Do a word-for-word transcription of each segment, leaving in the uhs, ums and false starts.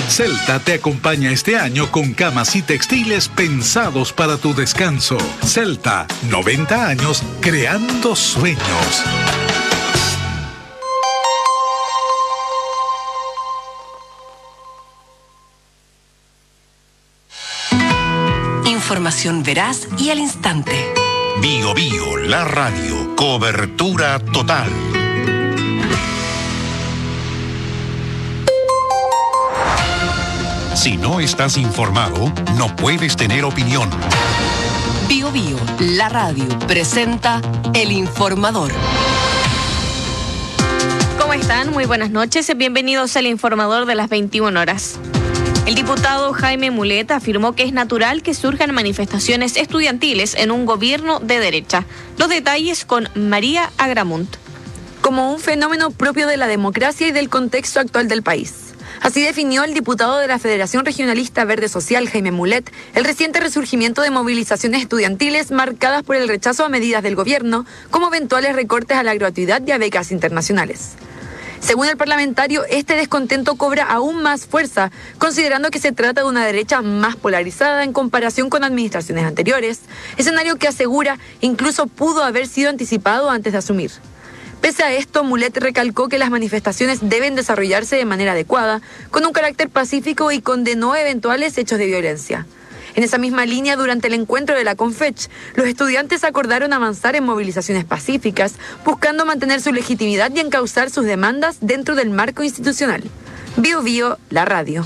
Celta te acompaña este año con camas y textiles pensados para tu descanso. Celta, noventa años creando sueños. Información veraz y al instante. Bio Bio, la radio. Cobertura total. Si no estás informado, no puedes tener opinión. Bio Bio, la radio, presenta El Informador. ¿Cómo están? Muy buenas noches. Bienvenidos al Informador de las veintiuna horas. El diputado Jaime Mulet afirmó que es natural que surjan manifestaciones estudiantiles en un gobierno de derecha. Los detalles con María Agramunt. Como un fenómeno propio de la democracia y del contexto actual del país. Así definió el diputado de la Federación Regionalista Verde Social, Jaime Mulet, el reciente resurgimiento de movilizaciones estudiantiles marcadas por el rechazo a medidas del gobierno, como eventuales recortes a la gratuidad y a becas internacionales. Según el parlamentario, este descontento cobra aún más fuerza, considerando que se trata de una derecha más polarizada en comparación con administraciones anteriores, escenario que asegura incluso pudo haber sido anticipado antes de asumir. Pese a esto, Mulet recalcó que las manifestaciones deben desarrollarse de manera adecuada, con un carácter pacífico y condenó eventuales hechos de violencia. En esa misma línea, durante el encuentro de la Confech, los estudiantes acordaron avanzar en movilizaciones pacíficas, buscando mantener su legitimidad y encauzar sus demandas dentro del marco institucional. Bio Bio, la radio.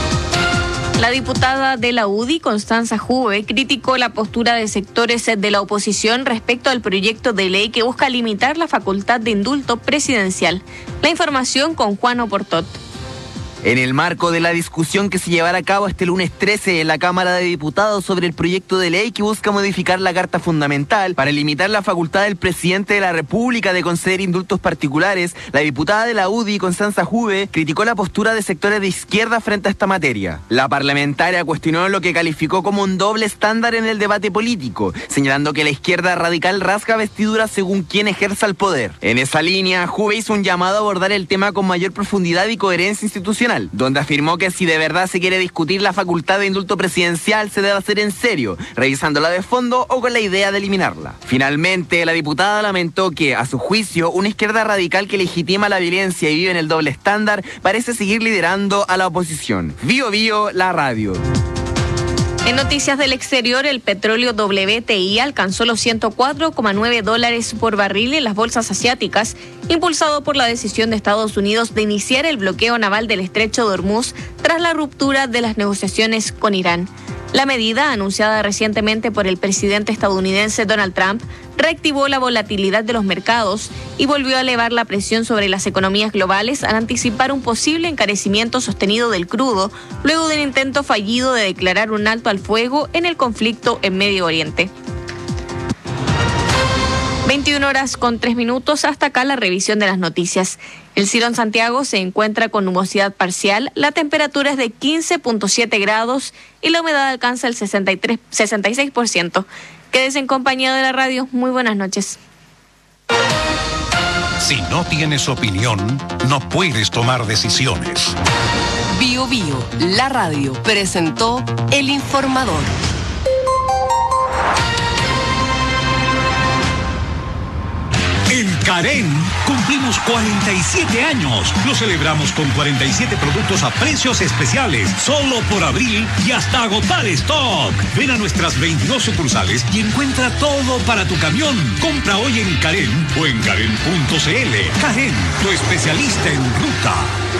La diputada de la U D I, Constanza Juve, criticó la postura de sectores de la oposición respecto al proyecto de ley que busca limitar la facultad de indulto presidencial. La información con Juan Oportot. En el marco de la discusión que se llevará a cabo este lunes trece en la Cámara de Diputados sobre el proyecto de ley que busca modificar la Carta Fundamental para limitar la facultad del presidente de la República de conceder indultos particulares, la diputada de la U D I, Constanza Juve, criticó la postura de sectores de izquierda frente a esta materia. La parlamentaria cuestionó lo que calificó como un doble estándar en el debate político, señalando que la izquierda radical rasga vestiduras según quien ejerza el poder. En esa línea, Juve hizo un llamado a abordar el tema con mayor profundidad y coherencia institucional, donde afirmó que si de verdad se quiere discutir la facultad de indulto presidencial se debe hacer en serio, revisándola de fondo o con la idea de eliminarla. Finalmente, la diputada lamentó que, a su juicio, una izquierda radical que legitima la violencia y vive en el doble estándar parece seguir liderando a la oposición. Bio Bio, la radio. En noticias del exterior, el petróleo W T I alcanzó los ciento cuatro coma nueve dólares por barril en las bolsas asiáticas, impulsado por la decisión de Estados Unidos de iniciar el bloqueo naval del estrecho de Hormuz tras la ruptura de las negociaciones con Irán. La medida, anunciada recientemente por el presidente estadounidense Donald Trump, reactivó la volatilidad de los mercados y volvió a elevar la presión sobre las economías globales al anticipar un posible encarecimiento sostenido del crudo, luego de un intento fallido de declarar un alto al fuego en el conflicto en Medio Oriente. veintiuna horas con tres minutos, hasta acá la revisión de las noticias. El cielo en Santiago se encuentra con nubosidad parcial, la temperatura es de quince punto siete grados y la humedad alcanza el sesenta y tres, sesenta y seis por ciento. Quédese en compañía de la radio. Muy buenas noches. Si no tienes opinión, no puedes tomar decisiones. Bio Bio, la radio, presentó El Informador. En Carén cumplimos cuarenta y siete años. Lo celebramos con cuarenta y siete productos a precios especiales, solo por abril y hasta agotar stock. Ven a nuestras veintidós sucursales y encuentra todo para tu camión. Compra hoy en Carén o en Carén punto c l. Carén, tu especialista en ruta.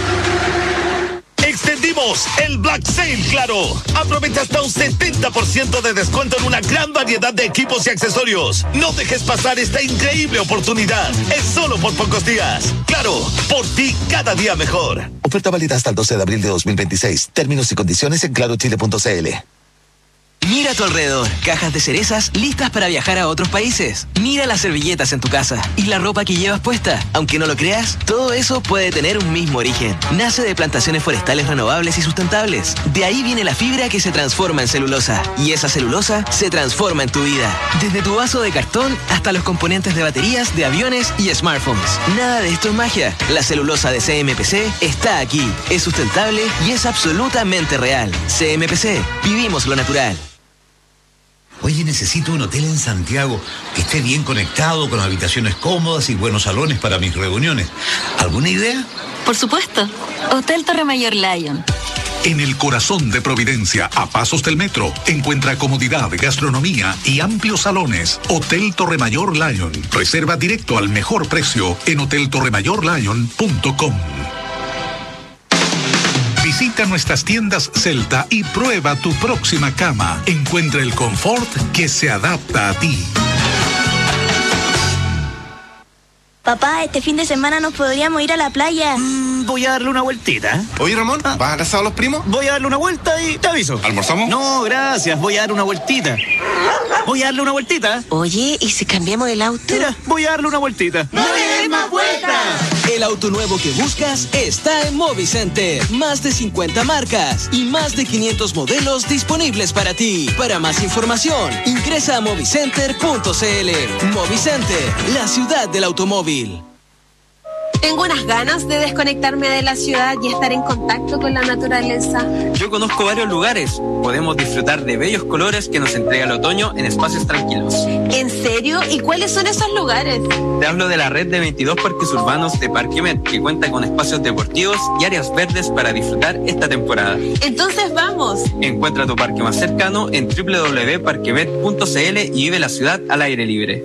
Extendimos el Black Sale Claro. Aprovecha hasta un setenta por ciento de descuento en una gran variedad de equipos y accesorios. No dejes pasar esta increíble oportunidad. Es solo por pocos días. Claro, por ti cada día mejor. Oferta válida hasta el doce de abril de dos mil veintiséis. Términos y condiciones en claro chile punto c l. Mira a tu alrededor, cajas de cerezas listas para viajar a otros países. Mira las servilletas en tu casa y la ropa que llevas puesta. Aunque no lo creas, todo eso puede tener un mismo origen. Nace de plantaciones forestales renovables y sustentables. De ahí viene la fibra que se transforma en celulosa. Y esa celulosa se transforma en tu vida. Desde tu vaso de cartón hasta los componentes de baterías, de aviones y smartphones. Nada de esto es magia. La celulosa de C M P C está aquí. Es sustentable y es absolutamente real. C M P C. Vivimos lo natural. Oye, necesito un hotel en Santiago que esté bien conectado, con habitaciones cómodas y buenos salones para mis reuniones. ¿Alguna idea? Por supuesto. Hotel Torremayor Lion. En el corazón de Providencia, a pasos del metro, encuentra comodidad, gastronomía y amplios salones. Hotel Torremayor Lion. Reserva directo al mejor precio en hotel torremayor lion punto com. Visita nuestras tiendas Celta y prueba tu próxima cama. Encuentra el confort que se adapta a ti. Papá, este fin de semana nos podríamos ir a la playa. Mm, voy a darle una vueltita. Oye, Ramón, ¿vas a casar a los primos? Voy a darle una vuelta y te aviso. ¿Almorzamos? No, gracias. Voy a dar una vueltita. Voy a darle una vueltita. Oye, ¿y si cambiamos el auto? Mira, voy a darle una vueltita. ¡No le des más vueltas! El auto nuevo que buscas está en Movicenter. Más de cincuenta marcas y más de quinientos modelos disponibles para ti. Para más información, ingresa a movicenter punto c l. Movicenter, la ciudad del automóvil. Tengo unas ganas de desconectarme de la ciudad y estar en contacto con la naturaleza. Yo conozco varios lugares. Podemos disfrutar de bellos colores que nos entrega el otoño en espacios tranquilos. ¿En serio? ¿Y cuáles son esos lugares? Te hablo de la red de veintidós parques urbanos de Parquemet, que cuenta con espacios deportivos y áreas verdes para disfrutar esta temporada. Entonces vamos. Encuentra tu parque más cercano en doble u doble u doble u punto parquemet punto c l y vive la ciudad al aire libre.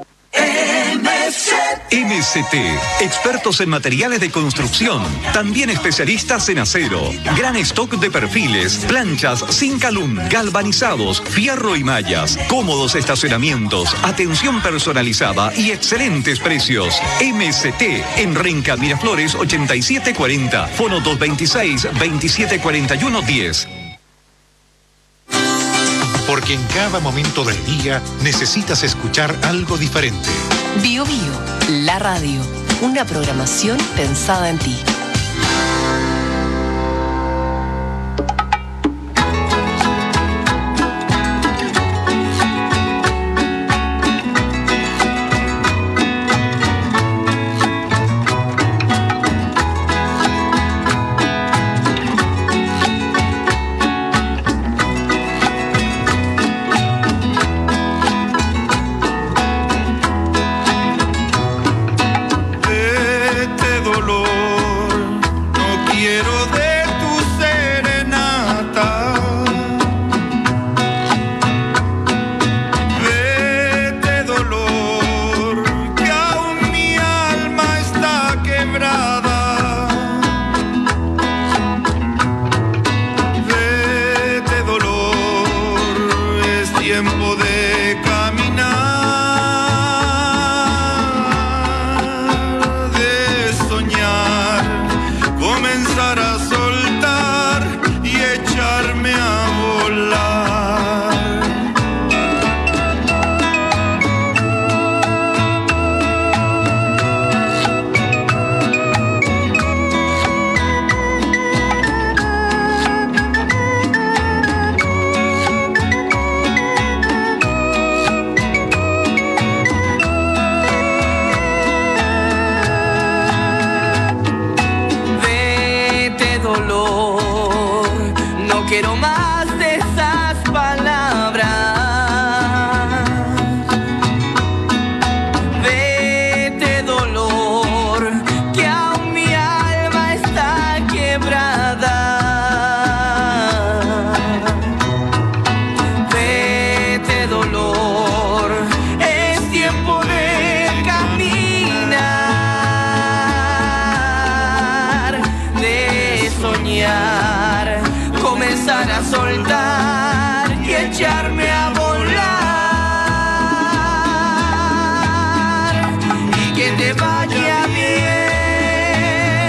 M S T, expertos en materiales de construcción, también especialistas en acero, gran stock de perfiles, planchas, Zincalum, galvanizados, fierro y mallas, cómodos estacionamientos, atención personalizada y excelentes precios. M S T en Renca Miraflores ochenta y siete cuarenta, fono dos veintiséis, veintisiete cuarenta y uno diez. Porque en cada momento del día necesitas escuchar algo diferente. Bio Bio, la radio, una programación pensada en ti.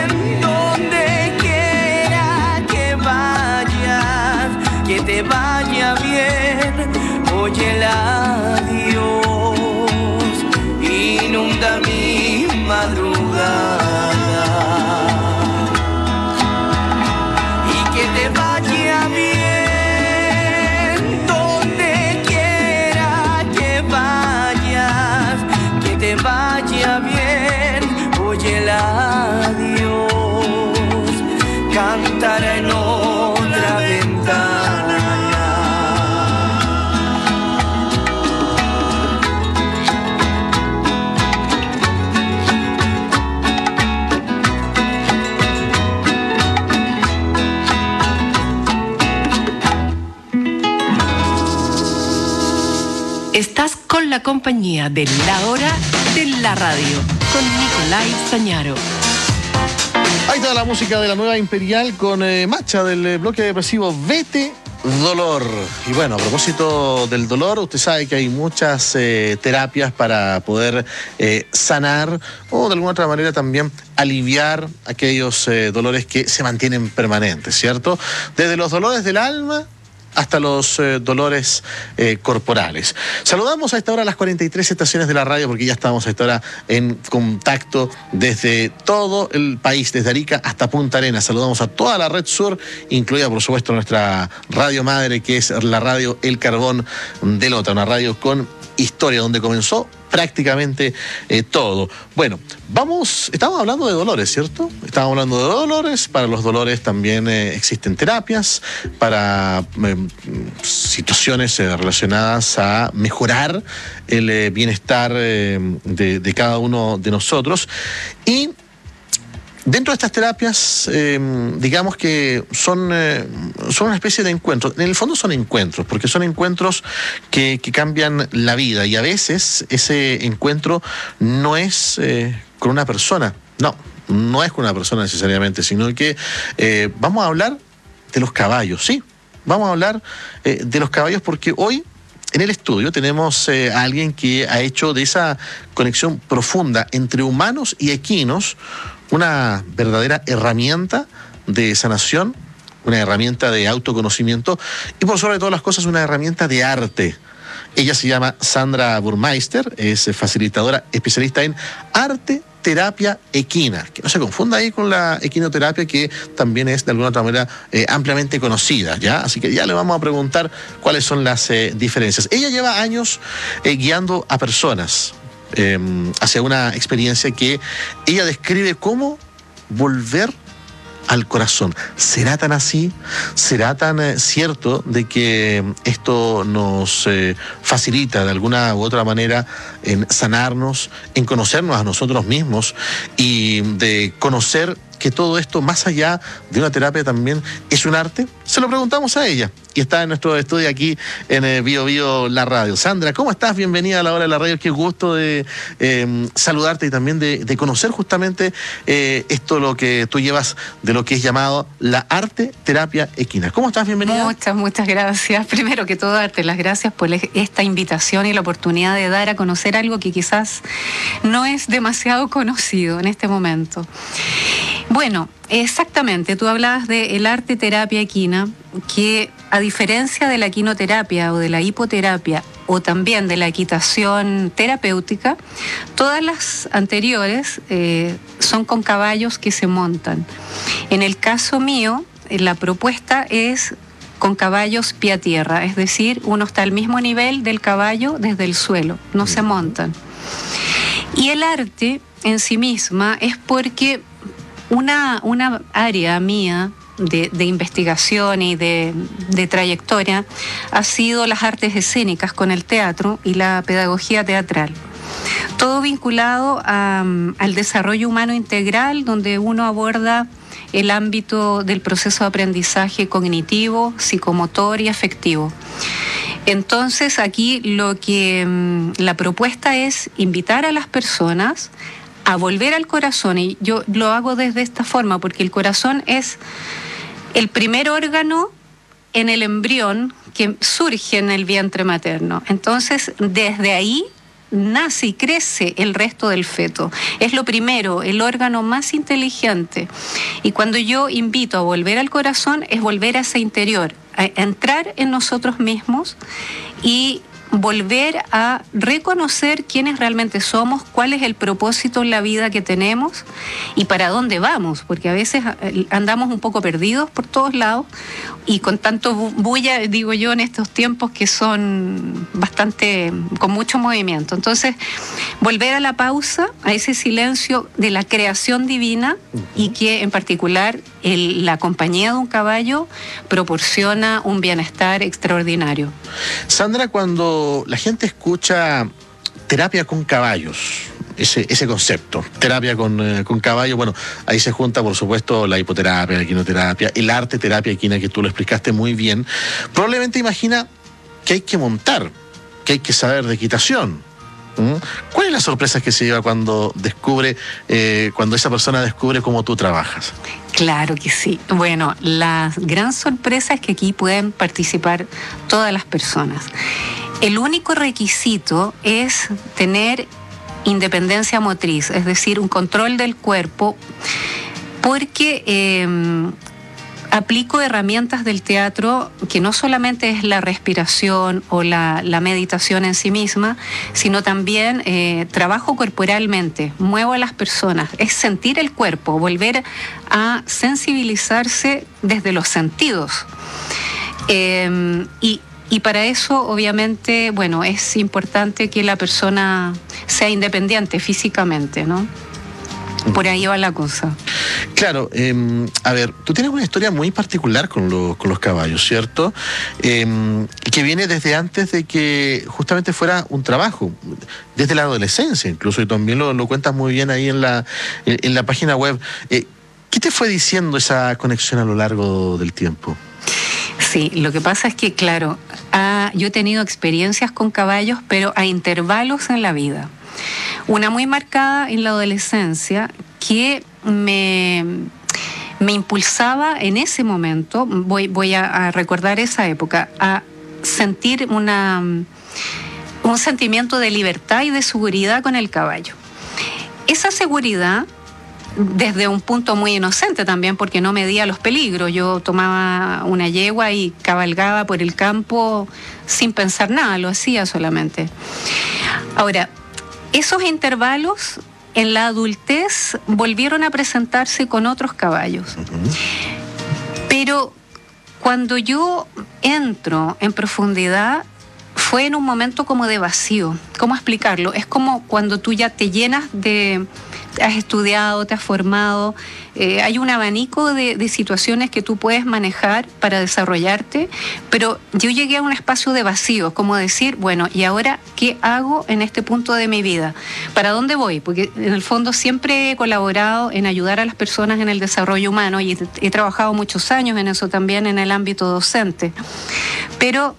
Te vaya vaya bien. Oye el adiós, inunda mi madrugada. Y que te vaya bien donde quiera que vayas, que te vaya bien. Oye el adiós, cantará en otra ventana. Estás con la compañía de La Hora de la Radio, con Nicolai Zañaro. Ahí está la música de la nueva Imperial con eh, Macha del eh, bloque depresivo Vete Dolor. Y bueno, a propósito del dolor, usted sabe que hay muchas eh, terapias para poder eh, sanar o de alguna otra manera también aliviar aquellos eh, dolores que se mantienen permanentes, ¿cierto? Desde los dolores del alma hasta los eh, dolores eh, corporales. Saludamos a esta hora a las cuarenta y tres estaciones de la radio, porque ya estamos a esta hora en contacto desde todo el país, desde Arica hasta Punta Arenas. Saludamos a toda la red sur, incluida por supuesto nuestra radio madre, que es la radio El Carbón de Lota, una radio con historia, donde comenzó prácticamente eh, todo. Bueno, vamos, estamos hablando de dolores, ¿cierto? Estamos hablando de dolores. Para los dolores también eh, existen terapias para eh, situaciones eh, relacionadas a mejorar el eh, bienestar eh, de, de cada uno de nosotros. Y dentro de estas terapias, eh, digamos que son, eh, son una especie de encuentros. En el fondo son encuentros, porque son encuentros que, que cambian la vida. Y a veces ese encuentro no es eh, con una persona. No, no es con una persona necesariamente, sino que eh, vamos a hablar de los caballos, ¿sí? Vamos a hablar eh, de los caballos porque hoy en el estudio tenemos eh, a alguien que ha hecho de esa conexión profunda entre humanos y equinos una verdadera herramienta de sanación, una herramienta de autoconocimiento y por sobre todas las cosas una herramienta de arte. Ella se llama Sandra Burmeister, es facilitadora especialista en arte, terapia equina, que no se confunda ahí con la equinoterapia, que también es de alguna otra manera eh, ampliamente conocida, ¿ya? Así que ya le vamos a preguntar cuáles son las eh, diferencias. Ella lleva años eh, guiando a personas Eh, hacia una experiencia que ella describe como volver al corazón. ¿Será tan así? ¿Será tan eh, cierto de que esto nos eh, facilita de alguna u otra manera en sanarnos, en conocernos a nosotros mismos y de conocer que todo esto, más allá de una terapia, también es un arte? Se lo preguntamos a ella y está en nuestro estudio aquí en eh, Bio Bio La Radio. Sandra, ¿cómo estás? Bienvenida a La Hora de la Radio. Qué gusto de eh, saludarte y también de, de conocer justamente eh, esto, lo que tú llevas de lo que es llamado la arte terapia equina. ¿Cómo estás? Bienvenida. Muchas, muchas gracias. Primero que todo, darte las gracias por esta invitación y la oportunidad de dar a conocer algo que quizás no es demasiado conocido en este momento. Bueno, exactamente, tú hablabas del arte terapia equina, que a diferencia de la equinoterapia o de la hipoterapia o también de la equitación terapéutica, todas las anteriores eh, son con caballos que se montan. En el caso mío, la propuesta es con caballos pie a tierra, es decir, uno está al mismo nivel del caballo desde el suelo, no se montan. Y el arte en sí misma es porque Una, una área mía de, de investigación y de, de trayectoria ha sido las artes escénicas con el teatro y la pedagogía teatral. Todo vinculado a, al desarrollo humano integral, donde uno aborda el ámbito del proceso de aprendizaje cognitivo, psicomotor y afectivo. Entonces, aquí lo que la propuesta es invitar a las personas a volver al corazón, y yo lo hago desde esta forma porque el corazón es el primer órgano en el embrión que surge en el vientre materno. Entonces, desde ahí nace y crece el resto del feto. Es lo primero, el órgano más inteligente. Y cuando yo invito a volver al corazón, es volver a ese interior, a entrar en nosotros mismos y volver a reconocer quiénes realmente somos, cuál es el propósito en la vida que tenemos y para dónde vamos, porque a veces andamos un poco perdidos por todos lados y con tanto bulla, digo yo, en estos tiempos que son bastante, con mucho movimiento. Entonces, volver a la pausa, a ese silencio de la creación divina y que en particular el, la compañía de un caballo proporciona un bienestar extraordinario. Sandra, cuando la gente escucha terapia con caballos, ese, ese concepto, terapia con, eh, con caballos, bueno, ahí se junta por supuesto la hipoterapia, la equinoterapia, el arte terapia equina, que tú lo explicaste muy bien, probablemente imagina que hay que montar, que hay que saber de equitación. ¿Mm? ¿Cuál es la sorpresa que se lleva cuando descubre, eh, cuando esa persona descubre cómo tú trabajas? Claro que sí. Bueno, la gran sorpresa es que aquí pueden participar todas las personas. El único requisito es tener independencia motriz, es decir, un control del cuerpo, porque eh, aplico herramientas del teatro que no solamente es la respiración o la, la meditación en sí misma, sino también eh, trabajo corporalmente, muevo a las personas, es sentir el cuerpo, volver a sensibilizarse desde los sentidos. Eh, y Y para eso, obviamente, bueno, es importante que la persona sea independiente físicamente, ¿no? Por ahí va la cosa. Claro, eh, a ver, tú tienes una historia muy particular con, lo, con los caballos, ¿cierto? Eh, que viene desde antes de que justamente fuera un trabajo, desde la adolescencia incluso, y también lo, lo cuentas muy bien ahí en la, en, en la página web. Eh, ¿Qué te fue diciendo esa conexión a lo largo del tiempo? Sí, lo que pasa es que, claro, ah, yo he tenido experiencias con caballos, pero a intervalos en la vida. Una muy marcada en la adolescencia que me, me impulsaba en ese momento, voy, voy a, a recordar esa época, a sentir una, un sentimiento de libertad y de seguridad con el caballo. Esa seguridad, desde un punto muy inocente también, porque no medía los peligros. Yo tomaba una yegua y cabalgaba por el campo sin pensar nada, lo hacía solamente. Ahora, esos intervalos en la adultez volvieron a presentarse con otros caballos. Uh-huh. Pero cuando yo entro en profundidad, fue en un momento como de vacío. ¿Cómo explicarlo? Es como cuando tú ya te llenas de... has estudiado, te has formado, eh, hay un abanico de, de situaciones que tú puedes manejar para desarrollarte, pero yo llegué a un espacio de vacío, como decir, bueno, ¿y ahora qué hago en este punto de mi vida? ¿Para dónde voy? Porque en el fondo siempre he colaborado en ayudar a las personas en el desarrollo humano y he, he trabajado muchos años en eso también en el ámbito docente, pero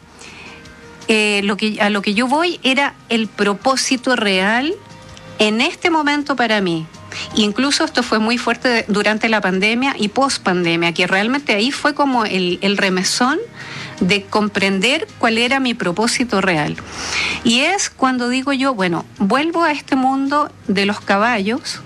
eh, lo que, a lo que yo voy era el propósito real en este momento para mí. Incluso esto fue muy fuerte durante la pandemia y post pandemia, que realmente ahí fue como el, el remesón de comprender cuál era mi propósito real. Y es cuando digo yo, bueno, vuelvo a este mundo de los caballos,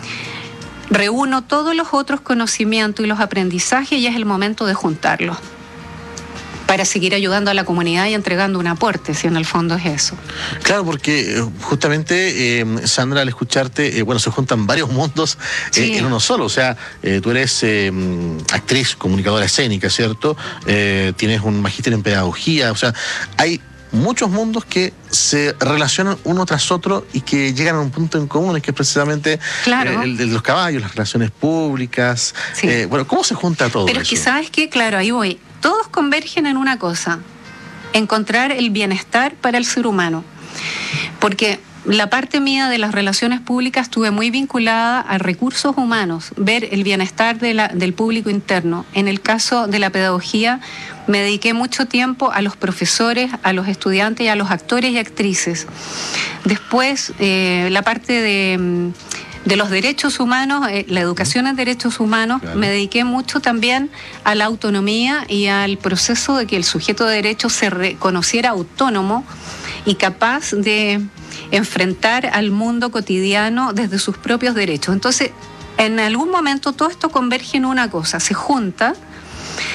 reúno todos los otros conocimientos y los aprendizajes y es el momento de juntarlos para seguir ayudando a la comunidad y entregando un aporte, si en el fondo es eso. Claro, porque justamente, eh, Sandra, al escucharte, eh, bueno, se juntan varios mundos eh, sí. en uno solo. O sea, eh, tú eres eh, actriz, comunicadora escénica, ¿cierto? Eh, tienes un magíster en pedagogía. O sea, hay muchos mundos que se relacionan uno tras otro y que llegan a un punto en común, es que es precisamente claro. eh, el de los caballos, las relaciones públicas. Sí. Eh, bueno, ¿cómo se junta todo Pero eso? Pero es que, ¿sabes qué? Claro, ahí voy. Todos convergen en una cosa, encontrar el bienestar para el ser humano. Porque la parte mía de las relaciones públicas estuve muy vinculada a recursos humanos, ver el bienestar de la, del público interno. En el caso de la pedagogía, me dediqué mucho tiempo a los profesores, a los estudiantes y a los actores y actrices. Después, eh, la parte de... de los derechos humanos, eh, la educación en derechos humanos, claro. Me dediqué mucho también a la autonomía y al proceso de que el sujeto de derechos se reconociera autónomo y capaz de enfrentar al mundo cotidiano desde sus propios derechos. Entonces, en algún momento todo esto converge en una cosa, se junta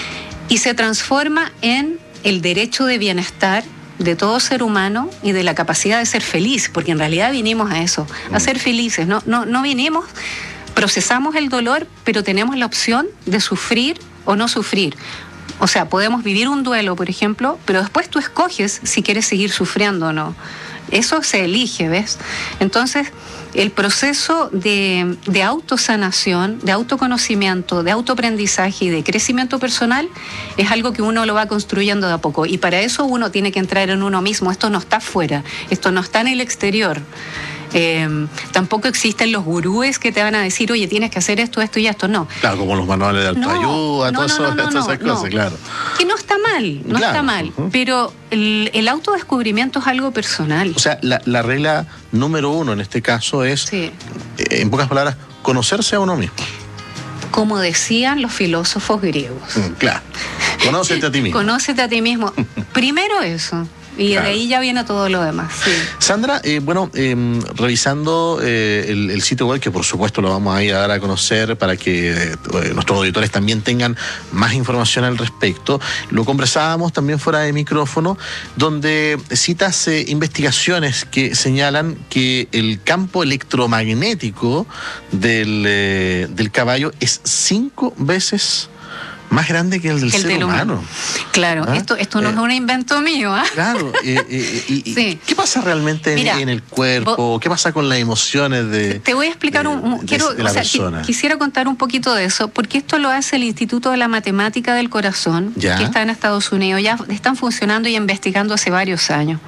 y se transforma en el derecho de bienestar de todo ser humano y de la capacidad de ser feliz, porque en realidad vinimos a eso, a ser felices, no, no, no vinimos, procesamos el dolor, pero tenemos la opción de sufrir o no sufrir. O sea, podemos vivir un duelo, por ejemplo, pero después tú escoges si quieres seguir sufriendo o no. Eso se elige, ¿ves? Entonces, el proceso de, de autosanación, de autoconocimiento, de autoaprendizaje y de crecimiento personal es algo que uno lo va construyendo de a poco. Y para eso uno tiene que entrar en uno mismo. Esto no está afuera, esto no está en el exterior. Eh, tampoco existen los gurúes que te van a decir, oye, tienes que hacer esto, esto y esto. No. Claro, como los manuales de autoayuda, no, no, todas no, no, esas no, cosas, no. claro. Que no está mal, no Claro, está mal. uh-huh. Pero el, el autodescubrimiento es algo personal. O sea, la, la regla número uno en este caso es, Sí. eh, en pocas palabras, conocerse a uno mismo. Como decían los filósofos griegos. Mm, claro. Conócete a ti mismo. Conócete a ti mismo. Primero eso. Y Claro. de ahí ya viene todo lo demás. Sí. Sandra, eh, bueno, eh, revisando eh, el, el sitio web, que por supuesto lo vamos a ir a dar a conocer para que eh, nuestros auditores también tengan más información al respecto, lo conversábamos también fuera de micrófono, donde citas eh, investigaciones que señalan que el campo electromagnético del, eh, del caballo es cinco veces más grande que el del El ser del humano. humano. Claro, ¿Ah? esto, esto no Eh, es un invento mío. ¿ah? Claro, eh, eh, y, y Sí. ¿qué pasa realmente en, Mira, en el cuerpo? ¿Qué pasa con las emociones de, Te voy a explicar un, un- de- quiero, de la o sea, qui- persona? quisiera contar un poquito de eso, porque esto lo hace el Instituto de la Matemática del Corazón, Ya. que está en Estados Unidos, ya están funcionando y investigando hace varios años.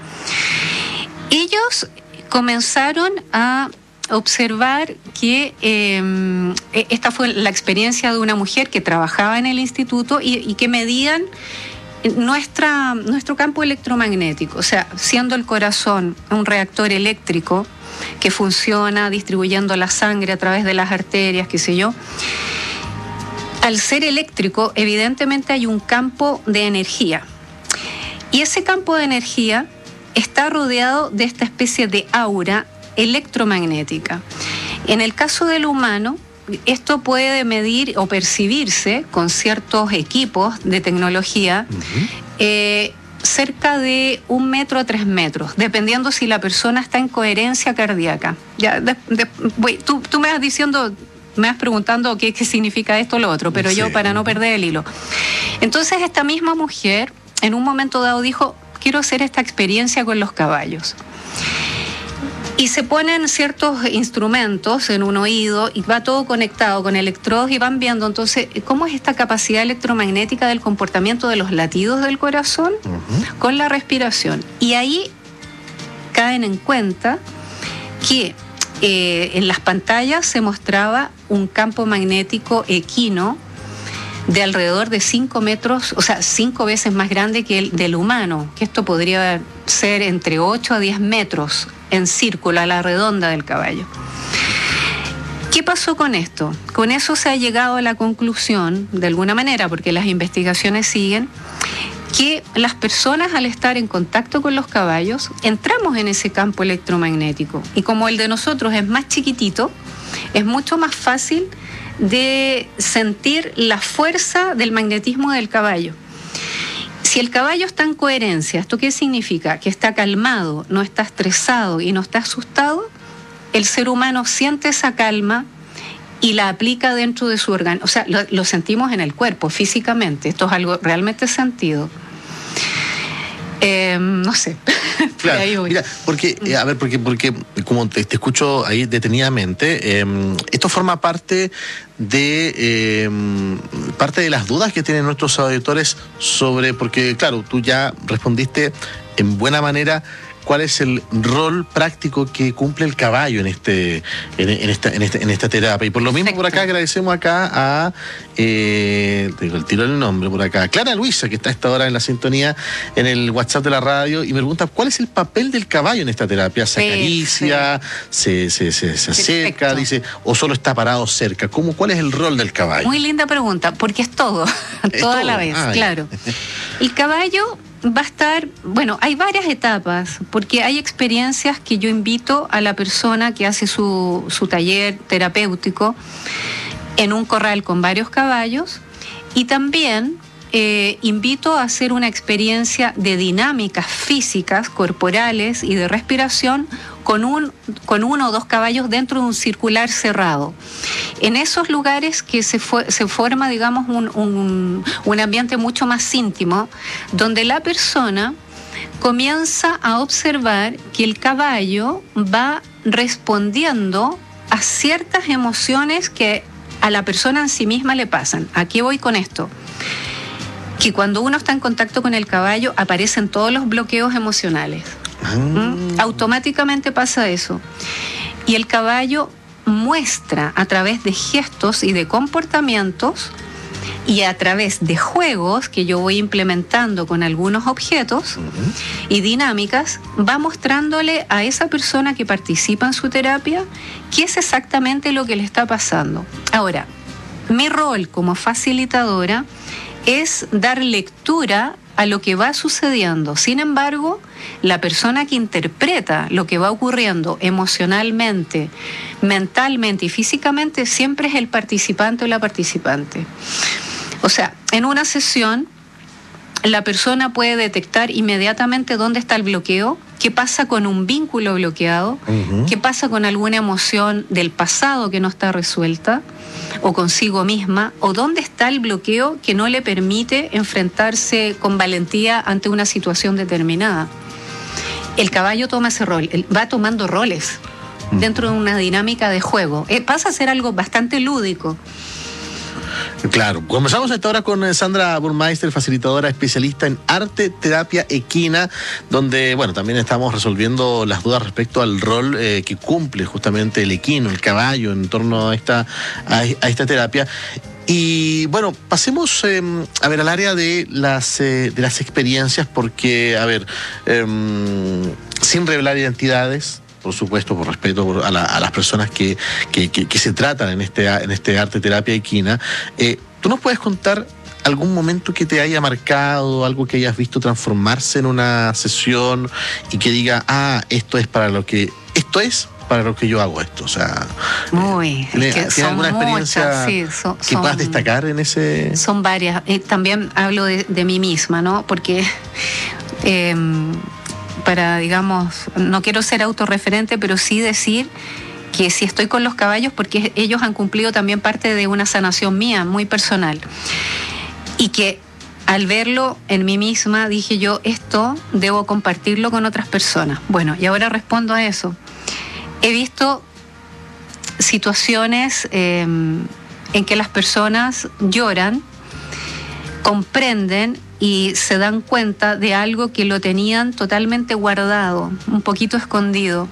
Ellos comenzaron a observar que eh, esta fue la experiencia de una mujer que trabajaba en el instituto y, y que medían nuestra, nuestro campo electromagnético, o sea, siendo el corazón un reactor eléctrico que funciona distribuyendo la sangre a través de las arterias, qué sé yo. Al ser eléctrico, evidentemente hay un campo de energía. Y ese campo de energía está rodeado de esta especie de aura electromagnética. En el caso del humano, esto puede medir o percibirse con ciertos equipos de tecnología uh-huh. eh, cerca de un metro a tres metros, dependiendo si la persona está en coherencia cardíaca. Ya, de, de, voy, tú, tú me vas diciendo, me vas preguntando qué, qué significa esto o lo otro, pero sí. Yo para no perder el hilo. Entonces esta misma mujer en un momento dado dijo, quiero hacer esta experiencia con los caballos. Y se ponen ciertos instrumentos en un oído y va todo conectado con electrodos y van viendo entonces cómo es esta capacidad electromagnética del comportamiento de los latidos del corazón uh-huh. con la respiración. Y ahí caen en cuenta que eh, en las pantallas se mostraba un campo magnético equino de alrededor de cinco metros, o sea, cinco veces más grande que el del humano, que esto podría ser entre ocho a diez metros en círculo a la redonda del caballo. ¿Qué pasó con esto? Con eso se ha llegado a la conclusión, de alguna manera, porque las investigaciones siguen, que las personas al estar en contacto con los caballos entramos en ese campo electromagnético y como el de nosotros es más chiquitito, es mucho más fácil de sentir la fuerza del magnetismo del caballo. Si el caballo está en coherencia, ¿esto qué significa? Que está calmado, no está estresado y no está asustado, el ser humano siente esa calma y la aplica dentro de su órgano. O sea, lo, lo sentimos en el cuerpo, físicamente. Esto es algo realmente sentido. Eh, no sé. Claro, ahí voy. Mira, porque, eh, a ver, porque, porque como te, te escucho ahí detenidamente, eh, esto forma parte de eh, parte de las dudas que tienen nuestros auditores sobre, porque claro, tú ya respondiste en buena manera cuál es el rol práctico que cumple el caballo en este en, en esta en, este, en esta terapia. Y por lo mismo Perfecto. Por acá agradecemos acá a eh, te digo el tiro del nombre por acá, Clara Luisa, que está a esta hora en la sintonía en el WhatsApp de la radio y me pregunta cuál es el papel del caballo en esta terapia. ¿Se acaricia? ¿Se, se, se, se acerca? Dice, ¿o solo está parado cerca? ¿Cómo, ¿Cuál es el rol del caballo? Muy linda pregunta, porque es todo, ¿Es toda todo? la vez, ah, claro. El caballo va a estar, bueno, hay varias etapas, porque hay experiencias que yo invito a la persona que hace su, su taller terapéutico en un corral con varios caballos, y también eh, invito a hacer una experiencia de dinámicas físicas, corporales y de respiración con, un, con uno o dos caballos dentro de un circular cerrado. En esos lugares que se, fue, se forma, digamos, un, un, un ambiente mucho más íntimo, donde la persona comienza a observar que el caballo va respondiendo a ciertas emociones que a la persona en sí misma le pasan. ¿A qué voy con esto? Que cuando uno está en contacto con el caballo aparecen todos los bloqueos emocionales. ¿Mm? Automáticamente pasa eso. Y el caballo muestra a través de gestos y de comportamientos y a través de juegos que yo voy implementando con algunos objetos uh-huh. y dinámicas, va mostrándole a esa persona que participa en su terapia qué es exactamente lo que le está pasando. Ahora, mi rol como facilitadora es dar lectura a lo que va sucediendo. Sin embargo, la persona que interpreta lo que va ocurriendo emocionalmente, mentalmente y físicamente siempre es el participante o la participante. O sea, en una sesión, la persona puede detectar inmediatamente dónde está el bloqueo, qué pasa con un vínculo bloqueado, uh-huh. qué pasa con alguna emoción del pasado que no está resuelta, o consigo misma, o dónde está el bloqueo que no le permite enfrentarse con valentía ante una situación determinada. El caballo toma ese rol, va tomando roles dentro de una dinámica de juego. Eh, pasa a ser algo bastante lúdico. Claro, comenzamos esta hora con Sandra Burmeister, facilitadora especialista en arte, terapia equina, donde, bueno, también estamos resolviendo las dudas respecto al rol eh, que cumple justamente el equino, el caballo, en torno a esta, a, a esta terapia. Y bueno, pasemos eh, a ver al área de las, eh, de las experiencias, porque, a ver, eh, sin revelar identidades, por supuesto, por respeto a, la, a las personas que, que, que, que se tratan en este, en este arte terapia equina, eh, ¿tú nos puedes contar algún momento que te haya marcado, algo que hayas visto transformarse en una sesión y que diga, ah, esto es para lo que, esto es para lo que yo hago esto? O sea, Muy, ¿tiene, ¿tiene alguna experiencia muchas, sí, son, que puedas destacar en ese...? Son varias. Eh, también hablo de, de mí misma, ¿no? Porque... Eh, para, digamos, no quiero ser autorreferente, pero sí decir que si estoy con los caballos, porque ellos han cumplido también parte de una sanación mía, muy personal. Y que al verlo en mí misma, dije yo, esto debo compartirlo con otras personas. Bueno, y ahora respondo a eso. He visto situaciones eh, en que las personas lloran, comprenden y se dan cuenta de algo que lo tenían totalmente guardado, un poquito escondido.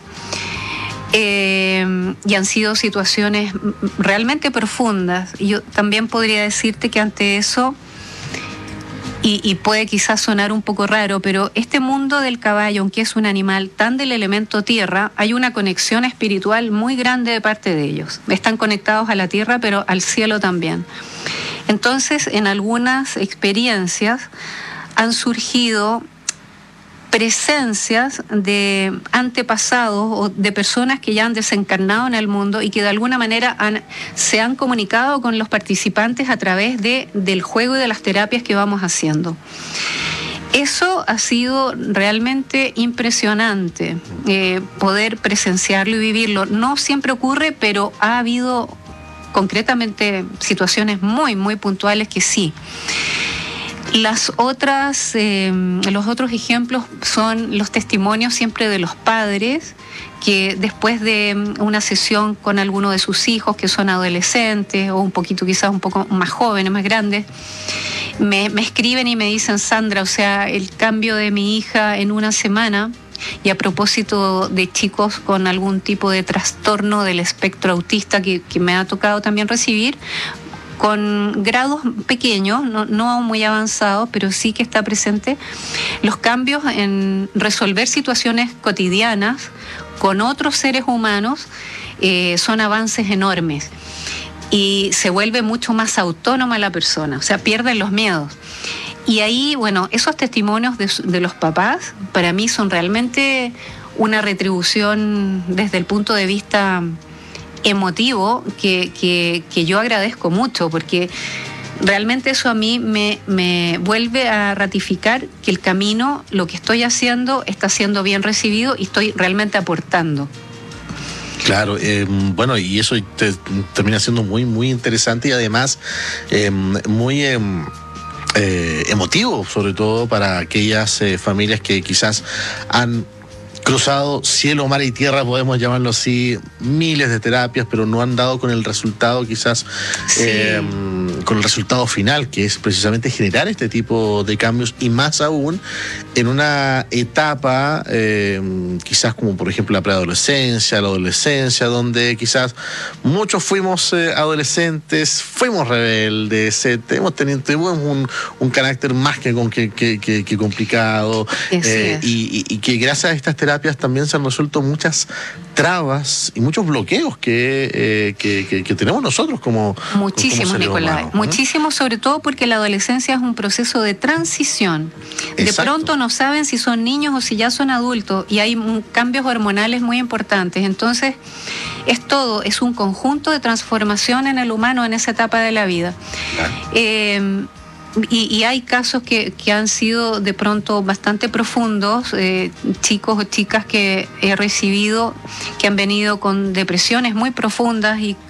Eh, y han sido situaciones realmente profundas. Y yo también podría decirte que ante eso, y, y puede quizás sonar un poco raro, pero este mundo del caballo, aunque es un animal tan del elemento tierra, hay una conexión espiritual muy grande de parte de ellos. Están conectados a la tierra, pero al cielo también. Entonces, en algunas experiencias han surgido presencias de antepasados o de personas que ya han desencarnado en el mundo y que de alguna manera han, se han comunicado con los participantes a través de, del juego y de las terapias que vamos haciendo. Eso ha sido realmente impresionante, eh, poder presenciarlo y vivirlo. No siempre ocurre, pero ha habido concretamente situaciones muy, muy puntuales que sí. Las otras, eh, los otros ejemplos son los testimonios siempre de los padres que después de una sesión con alguno de sus hijos que son adolescentes o un poquito quizás un poco más jóvenes, más grandes, me, me escriben y me dicen, Sandra, o sea, el cambio de mi hija en una semana. Y a propósito de chicos con algún tipo de trastorno del espectro autista que, que me ha tocado también recibir, con grados pequeños, no, no muy avanzados, pero sí que está presente, los cambios en resolver situaciones cotidianas con otros seres humanos eh, son avances enormes. Y se vuelve mucho más autónoma la persona, o sea, pierden los miedos. Y ahí, bueno, esos testimonios de, de los papás para mí son realmente una retribución desde el punto de vista emotivo que, que, que yo agradezco mucho, porque realmente eso a mí me, me vuelve a ratificar que el camino, lo que estoy haciendo, está siendo bien recibido y estoy realmente aportando. Claro, eh, bueno, y eso te, termina siendo muy, muy interesante y además eh, muy eh, eh, emotivo, sobre todo para aquellas eh, familias que quizás han cruzado cielo, mar y tierra, podemos llamarlo así, miles de terapias, pero no han dado con el resultado quizás, sí. eh, con el resultado final, que es precisamente generar este tipo de cambios y más aún en una etapa eh, quizás como por ejemplo la preadolescencia, la adolescencia, donde quizás muchos fuimos eh, adolescentes, fuimos rebeldes, eh, hemos tenido tuvimos un, un carácter más que, que, que, que, que complicado eh, y, y, y que gracias a estas terapias también se han resuelto muchas trabas y muchos bloqueos que, eh, que, que, que tenemos nosotros como muchísimo, Nicolás, ¿eh? Muchísimo, sobre todo porque la adolescencia es un proceso de transición. De Exacto. pronto no saben si son niños o si ya son adultos y hay cambios hormonales muy importantes. Entonces es todo, es un conjunto de transformación en el humano en esa etapa de la vida. Claro. Eh, Y, y hay casos que, que han sido de pronto bastante profundos, eh, chicos o chicas que he recibido que han venido con depresiones muy profundas y,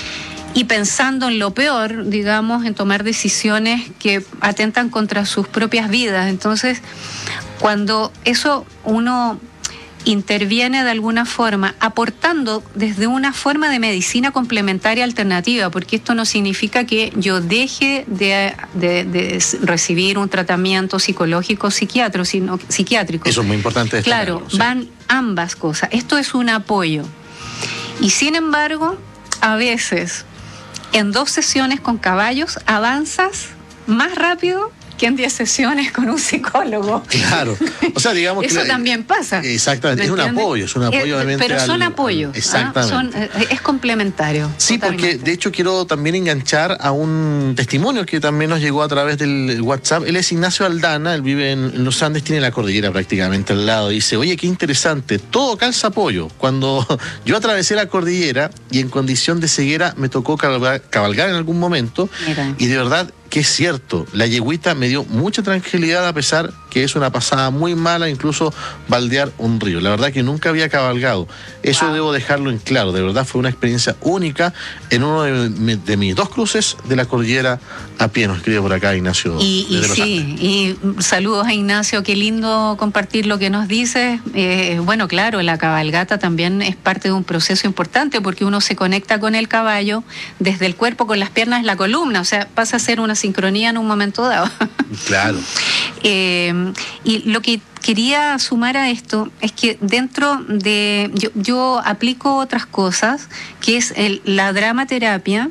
y pensando en lo peor, digamos, en tomar decisiones que atentan contra sus propias vidas. Entonces, cuando eso uno interviene de alguna forma, aportando desde una forma de medicina complementaria alternativa, porque esto no significa que yo deje de, de, de recibir un tratamiento psicológico psiquiátrico, sino, psiquiátrico. Eso es muy importante. Claro, sí. Van ambas cosas. Esto es un apoyo. Y sin embargo, a veces, en dos sesiones con caballos, avanzas más rápido que en diez sesiones con un psicólogo. Claro. O sea, digamos Eso que también pasa. Exactamente. Es un apoyo, es un apoyo obviamente. Pero son al, apoyos. Exactamente. ¿ah? Son, es complementario. Sí, totalmente. Porque de hecho quiero también enganchar a un testimonio que también nos llegó a través del WhatsApp. Él es Ignacio Aldana, él vive en, en los Andes, tiene la cordillera prácticamente al lado. Dice, oye, qué interesante, todo calza apoyo. Cuando yo atravesé la cordillera y en condición de ceguera me tocó cabalgar, cabalgar en algún momento. Mira. Y de verdad que es cierto, la yegüita me dio mucha tranquilidad a pesar que es una pasada muy mala, incluso baldear un río. La verdad que nunca había cabalgado. Eso wow. Debo dejarlo en claro. De verdad fue una experiencia única en uno de, de mis dos cruces de la cordillera a pie. Nos escribe por acá Ignacio. Y, y sí, y saludos a Ignacio. Qué lindo compartir lo que nos dices. Eh, bueno, claro, la cabalgata también es parte de un proceso importante porque uno se conecta con el caballo desde el cuerpo, con las piernas, la columna. O sea, pasa a ser una sincronía en un momento dado. Claro. eh, y lo que quería sumar a esto es que dentro de... Yo, yo aplico otras cosas, que es el, la dramaterapia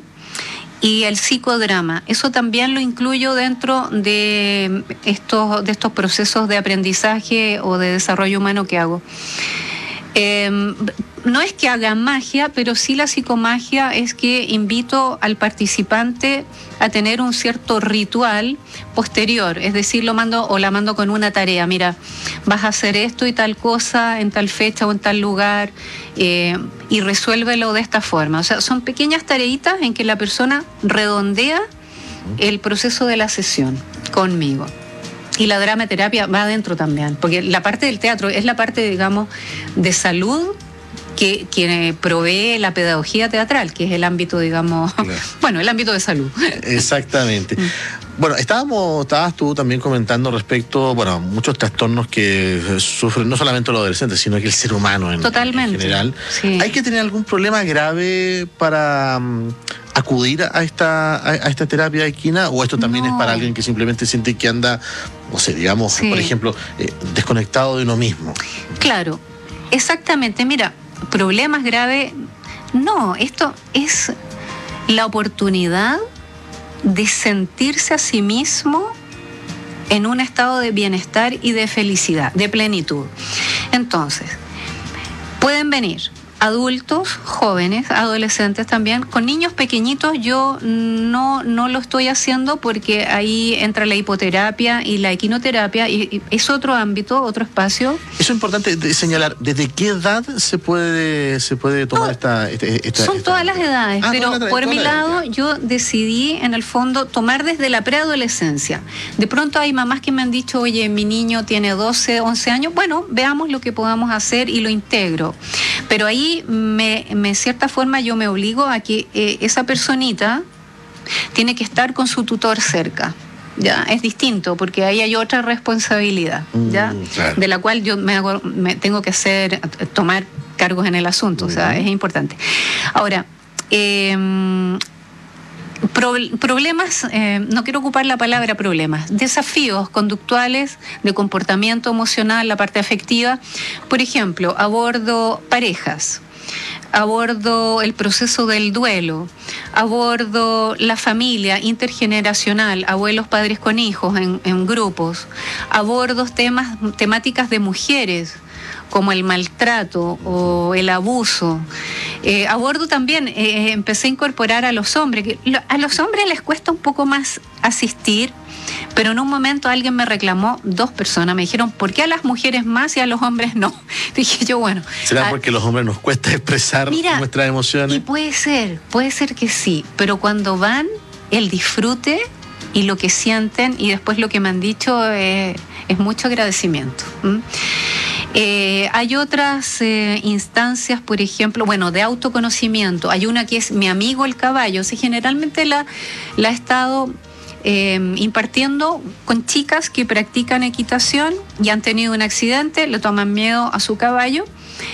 y el psicodrama. Eso también lo incluyo dentro de estos, de estos procesos de aprendizaje o de desarrollo humano que hago. Eh, no es que haga magia, pero sí la psicomagia es que invito al participante a tener un cierto ritual posterior, es decir, lo mando o la mando con una tarea. Mira, vas a hacer esto y tal cosa en tal fecha o en tal lugar eh, y resuélvelo de esta forma. O sea, son pequeñas tareitas en que la persona redondea el proceso de la sesión conmigo. Y la dramaterapia va adentro también, porque la parte del teatro es la parte, digamos, de salud que, que provee la pedagogía teatral, que es el ámbito, digamos, claro. Bueno, el ámbito de salud. Exactamente. Bueno, estábamos, estabas tú también comentando respecto, bueno, muchos trastornos que sufren no solamente los adolescentes, sino que el ser humano en, Totalmente. en general. Sí. ¿Hay que tener algún problema grave para um, acudir a esta, a, a esta terapia equina? ¿O esto también no. es para alguien que simplemente siente que anda, no sé, digamos, sí. por ejemplo, eh, desconectado de uno mismo? Claro, exactamente. Mira, problemas graves, no, esto es la oportunidad de sentirse a sí mismo en un estado de bienestar y de felicidad, de plenitud. Entonces, pueden venir adultos, jóvenes, adolescentes también. Con niños pequeñitos yo no, no lo estoy haciendo porque ahí entra la hipoterapia y la equinoterapia y, y es otro ámbito, otro espacio. Eso es importante de señalar. ¿Desde qué edad se puede se puede tomar no, esta, esta, esta... Son esta... todas las edades, ah, pero la, por mi lado edad. yo decidí en el fondo tomar desde la preadolescencia. De pronto hay mamás que me han dicho, oye, mi niño tiene doce, once años, bueno, veamos lo que podamos hacer y lo integro. Pero ahí me, me cierta forma yo me obligo a que eh, esa personita tiene que estar con su tutor cerca. Ya es distinto porque ahí hay otra responsabilidad, ya mm, claro. de la cual yo me, hago, me tengo que hacer tomar cargos en el asunto, mm. o sea, es importante. Ahora, eh, Pro, problemas, eh, no quiero ocupar la palabra problemas, desafíos conductuales de comportamiento emocional, la parte afectiva. Por ejemplo, abordo parejas, abordo el proceso del duelo, abordo la familia intergeneracional, abuelos, padres con hijos en, en grupos, abordo temas, temáticas de mujeres, como el maltrato o el abuso. Eh, abordo también, eh, empecé a incorporar a los hombres, que lo, a los hombres les cuesta un poco más asistir, pero en un momento alguien me reclamó, dos personas me dijeron, ¿por qué a las mujeres más y a los hombres no? Dije yo, bueno. ¿Será a, porque a los hombres nos cuesta expresar mira, nuestras emociones? Y puede ser, puede ser que sí, pero cuando van, el disfrute y lo que sienten y después lo que me han dicho eh, es mucho agradecimiento. ¿Mm? Eh, hay otras eh, instancias, por ejemplo, bueno, de autoconocimiento. Hay una que es Mi amigo el caballo. O sea, generalmente la, la he estado eh, impartiendo con chicas que practican equitación y han tenido un accidente, le toman miedo a su caballo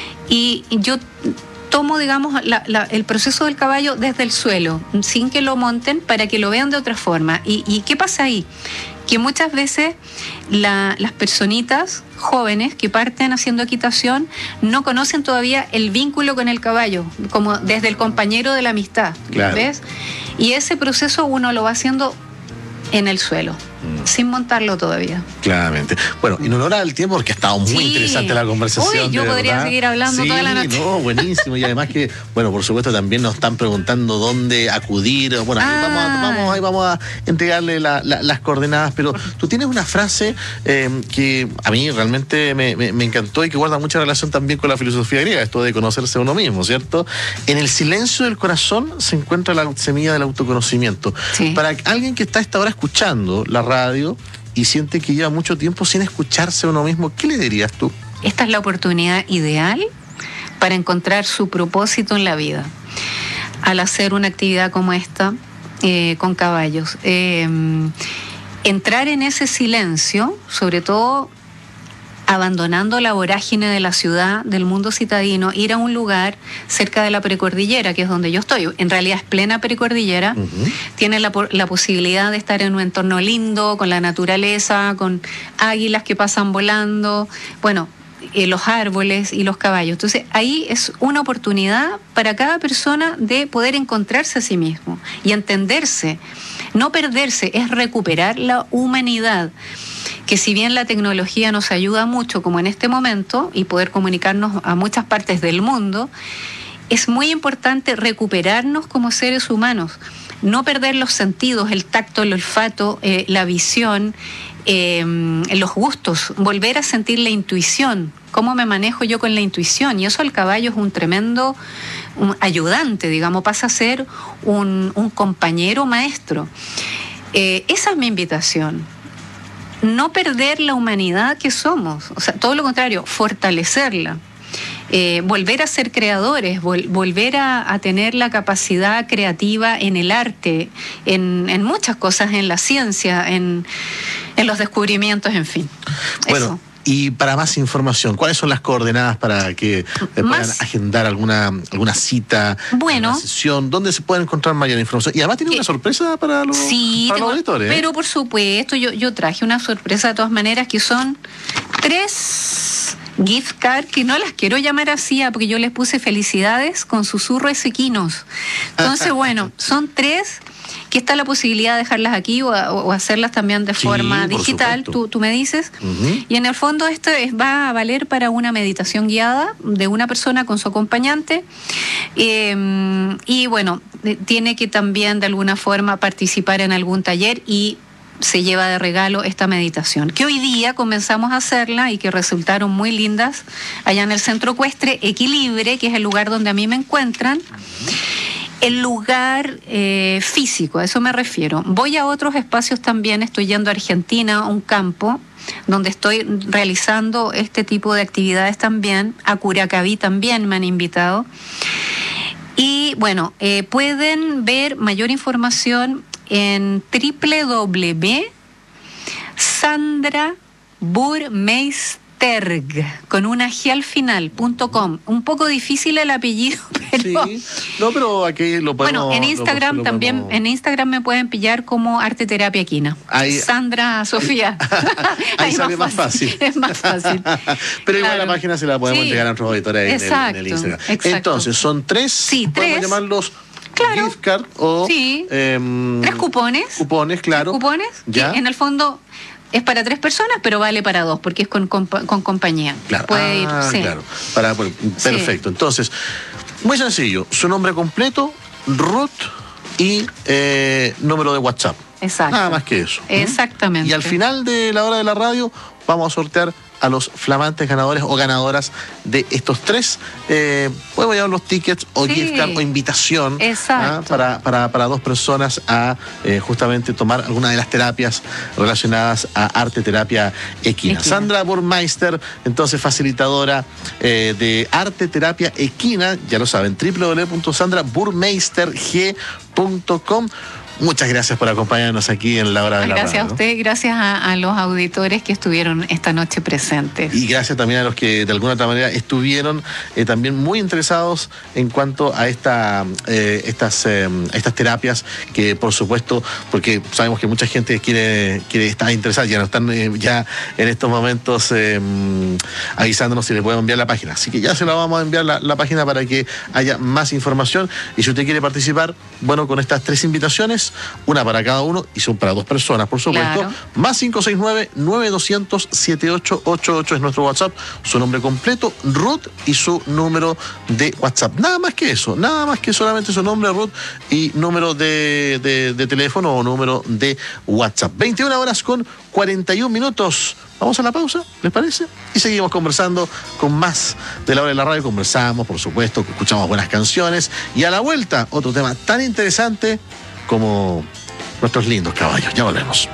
y yo tomo, digamos, la, la, el proceso del caballo desde el suelo, sin que lo monten, para que lo vean de otra forma. ¿Y, y qué pasa ahí? Que muchas veces la, las personitas jóvenes que parten haciendo equitación no conocen todavía el vínculo con el caballo, como desde el compañero de la amistad, claro. ¿Ves? Y ese proceso uno lo va haciendo en el suelo, mm. sin montarlo todavía. Claramente. Bueno, en honor al tiempo, porque ha estado muy sí. interesante la conversación. Uy, yo podría verdad. seguir hablando sí, toda la noche. No, buenísimo. Y además que, bueno, por supuesto también nos están preguntando dónde acudir. Bueno, ah. ahí, vamos a, vamos, ahí vamos a entregarle la, la, las coordenadas, pero tú tienes una frase eh, que a mí realmente me, me, me encantó y que guarda mucha relación también con la filosofía griega, esto de conocerse a uno mismo, ¿cierto? En el silencio del corazón se encuentra la semilla del autoconocimiento. Sí. Para alguien que está a esta hora escuchando la radio y siente que lleva mucho tiempo sin escucharse a uno mismo, ¿qué le dirías tú? Esta es la oportunidad ideal para encontrar su propósito en la vida. Al hacer una actividad como esta, eh, con caballos, eh, entrar en ese silencio, sobre todo abandonando la vorágine de la ciudad, del mundo citadino, ir a un lugar cerca de la precordillera, que es donde yo estoy. En realidad es plena precordillera. Uh-huh. Tiene la, la posibilidad de estar en un entorno lindo, con la naturaleza, con águilas que pasan volando, bueno, eh, los árboles y los caballos. Entonces ahí es una oportunidad para cada persona de poder encontrarse a sí mismo y entenderse. No perderse, es recuperar la humanidad. Que si bien la tecnología nos ayuda mucho, como en este momento, y poder comunicarnos a muchas partes del mundo, es muy importante recuperarnos como seres humanos, no perder los sentidos, el tacto, el olfato, eh, la visión, eh, los gustos, volver a sentir la intuición, cómo me manejo yo con la intuición, y eso el caballo es un tremendo un ayudante, digamos, pasa a ser un, un compañero maestro. Eh, esa es mi invitación. No perder la humanidad que somos, o sea, todo lo contrario, fortalecerla, eh, volver a ser creadores, vol volver a, a tener la capacidad creativa en el arte, en, en muchas cosas, en la ciencia, en, en los descubrimientos, en fin. Bueno. Eso. Y para más información, ¿cuáles son las coordenadas para que eh, puedan más... agendar alguna alguna cita, bueno, una sesión? ¿Dónde se puede encontrar mayor información? Y además tiene una sorpresa para los, sí, para tengo, los auditores. Pero por supuesto, yo, yo traje una sorpresa de todas maneras, que son tres gift cards, que no las quiero llamar así, porque yo les puse felicidades con susurros equinos. Entonces, bueno, son tres que está la posibilidad de dejarlas aquí o, o hacerlas también de Sí, forma por digital, tú, tú me dices. Ujú. Y en el fondo esto es, va a valer para una meditación guiada de una persona con su acompañante. Eh, y bueno, eh, tiene que también de alguna forma participar en algún taller y se lleva de regalo esta meditación, que hoy día comenzamos a hacerla y que resultaron muy lindas allá en el Centro Ecuestre Equilibre, que es el lugar donde a mí me encuentran. El lugar eh, físico, a eso me refiero. Voy a otros espacios también, estoy yendo a Argentina, a un campo, donde estoy realizando este tipo de actividades también. A Curacaví también me han invitado. Y bueno, eh, pueden ver mayor información en doble u doble u doble punto Sandra Burmeisterg, con una G al final, punto com. Un poco difícil el apellido, pero... Sí. No, pero aquí lo podemos... Bueno, en lo- Instagram lo también, podemos- en Instagram me pueden pillar como Arte Terapia Equina. Ahí- Sandra Sofía. Ahí sale más fácil. Es más fácil. Pero igual Claro. la página se la podemos Sí. entregar a nuestros auditores en el- en, Exacto, el Instagram. exacto. Entonces, son tres, Sí, podemos tres. llamarlos Claro. gift card o... Sí. em, Tres cupones. Cupones, claro. Cupones. Ya. Que en el fondo es para tres personas, pero vale para dos, porque es con, compa- con compañía. Claro, Puede ir, ah, sí. claro. Para, bueno, perfecto. Entonces, muy sencillo. Su nombre completo, Ruth y eh, número de WhatsApp. Exacto. Nada más que eso. Exactamente. Y al final de la hora de la radio vamos a sortear a los flamantes ganadores o ganadoras de estos tres. Eh, podemos llevar los tickets o Sí. gift card o invitación, Exacto. ¿ah? para, para, para dos personas a eh, justamente tomar alguna de las terapias relacionadas a arte terapia equina. Equina. Sandra Burmeister, entonces facilitadora eh, de arte terapia equina, ya lo saben, doble u doble u doble u punto sandra burmeisterg punto com. Muchas gracias por acompañarnos aquí en la hora de la Gracias a radio. usted, gracias a, a los auditores que estuvieron esta noche presentes. Y gracias también a los que de alguna otra manera estuvieron eh, también muy interesados en cuanto a esta, eh, estas, eh, estas terapias que, por supuesto, porque sabemos que mucha gente quiere, quiere estar interesada, ya nos están eh, ya en estos momentos eh, avisándonos si les podemos enviar la página. Así que ya se la vamos a enviar la, la página para que haya más información. Y si usted quiere participar, bueno, con estas tres invitaciones, una para cada uno y son para dos personas, por supuesto. Claro. Más cinco seis nueve, nueve dos cero cero, siete ocho ocho ocho es nuestro WhatsApp. Su nombre completo, Ruth, y su número de WhatsApp. Nada más que eso, nada más que solamente su nombre, Ruth, y número de, de, de teléfono o número de WhatsApp. veintiuna horas con cuarenta y un minutos. Vamos a la pausa, ¿les parece? Y seguimos conversando con más de la hora de la radio. Conversamos, por supuesto, escuchamos buenas canciones. Y a la vuelta, otro tema tan interesante como nuestros lindos caballos. Ya volvemos.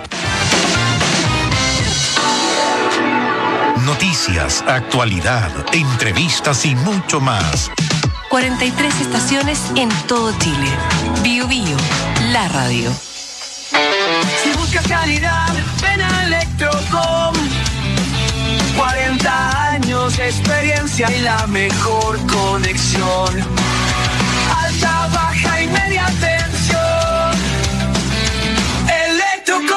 Noticias, actualidad, entrevistas y mucho más. cuarenta y tres estaciones en todo Chile. Bio Bio, la radio. Si buscas calidad, ven a Electrocom. cuarenta años de experiencia y la mejor conexión. Alta, baja y media tensión. Electrocom.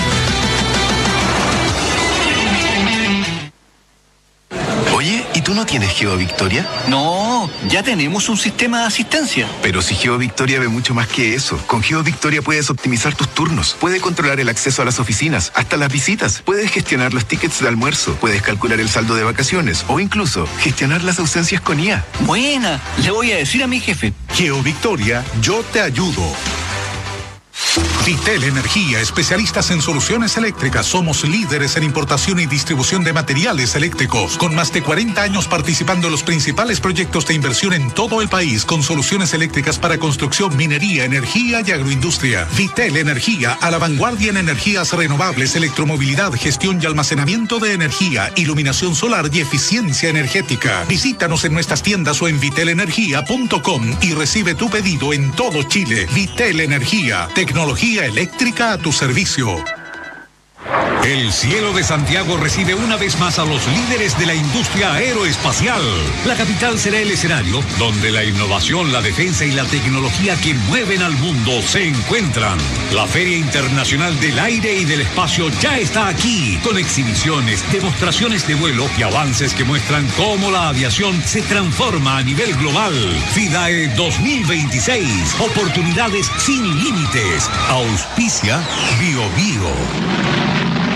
Oye, ¿y tú no tienes Geo Victoria? No, ya tenemos un sistema de asistencia. Pero si Geo Victoria ve mucho más que eso. Con Geo Victoria puedes optimizar tus turnos, puedes controlar el acceso a las oficinas, hasta las visitas, puedes gestionar los tickets de almuerzo, puedes calcular el saldo de vacaciones o incluso gestionar las ausencias con I A. Buena, le voy a decir a mi jefe. Geo Victoria, yo te ayudo. Vitel Energía, especialistas en soluciones eléctricas. Somos líderes en importación y distribución de materiales eléctricos, con más de cuarenta años participando en los principales proyectos de inversión en todo el país, con soluciones eléctricas para construcción, minería, energía y agroindustria. Vitel Energía, a la vanguardia en energías renovables, electromovilidad, gestión y almacenamiento de energía, iluminación solar y eficiencia energética. Visítanos en nuestras tiendas o en vitel energía punto com y recibe tu pedido en todo Chile. Vitel Energía, tecnología eléctrica a tu servicio. El cielo de Santiago recibe una vez más a los líderes de la industria aeroespacial. La capital será el escenario donde la innovación, la defensa y la tecnología que mueven al mundo se encuentran. La Feria Internacional del Aire y del Espacio ya está aquí, con exhibiciones, demostraciones de vuelo y avances que muestran cómo la aviación se transforma a nivel global. FIDAE dos mil veintiséis, oportunidades sin límites. Auspicia Bio Bio.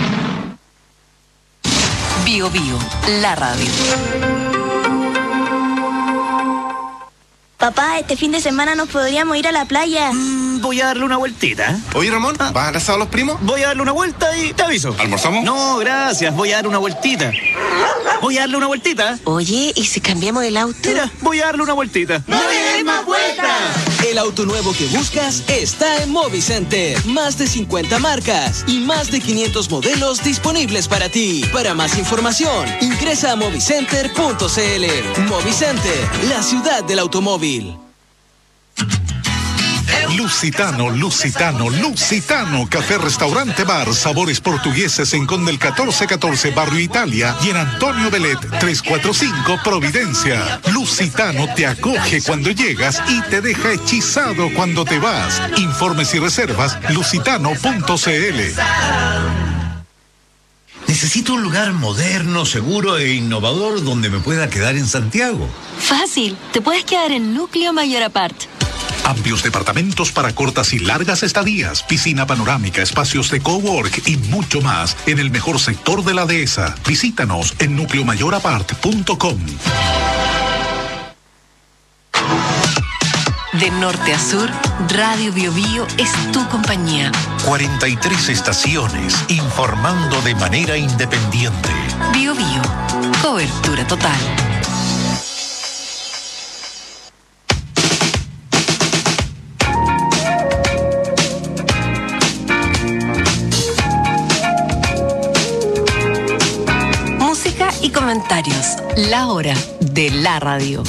Bio Bio, la radio. Papá, este fin de semana nos podríamos ir a la playa. Mm, voy a darle una vueltita. Oye, Ramón, Ah. ¿vas a asado a los primos? Voy a darle una vuelta y te aviso. ¿Almorzamos? No, gracias. Voy a darle una vueltita. Voy a darle una vueltita. Oye, ¿y si cambiamos el auto? Mira, voy a darle una vueltita. ¡No le des más vueltas! El auto nuevo que buscas está en Movicenter. Más de cincuenta marcas y más de quinientos modelos disponibles para ti. Para más información, ingresa a movicenter punto c l. Movicenter, la ciudad del automóvil. Lusitano, Lusitano, Lusitano, café, restaurante, bar, sabores portugueses en Conde el catorce catorce, Barrio Italia, y en Antonio Belet, trescientos cuarenta y cinco, Providencia. Lusitano te acoge cuando llegas y te deja hechizado cuando te vas. Informes y reservas, lusitano punto c l. Necesito un lugar moderno, seguro e innovador donde me pueda quedar en Santiago. Fácil, te puedes quedar en Núcleo Mayor Apart. Amplios departamentos para cortas y largas estadías, piscina panorámica, espacios de cowork y mucho más en el mejor sector de la dehesa. Visítanos en núcleo mayor apart punto com. De norte a sur, Radio Bio Bio es tu compañía. cuarenta y tres estaciones informando de manera independiente. Bio Bio, cobertura total. Música y comentarios. La hora de la radio.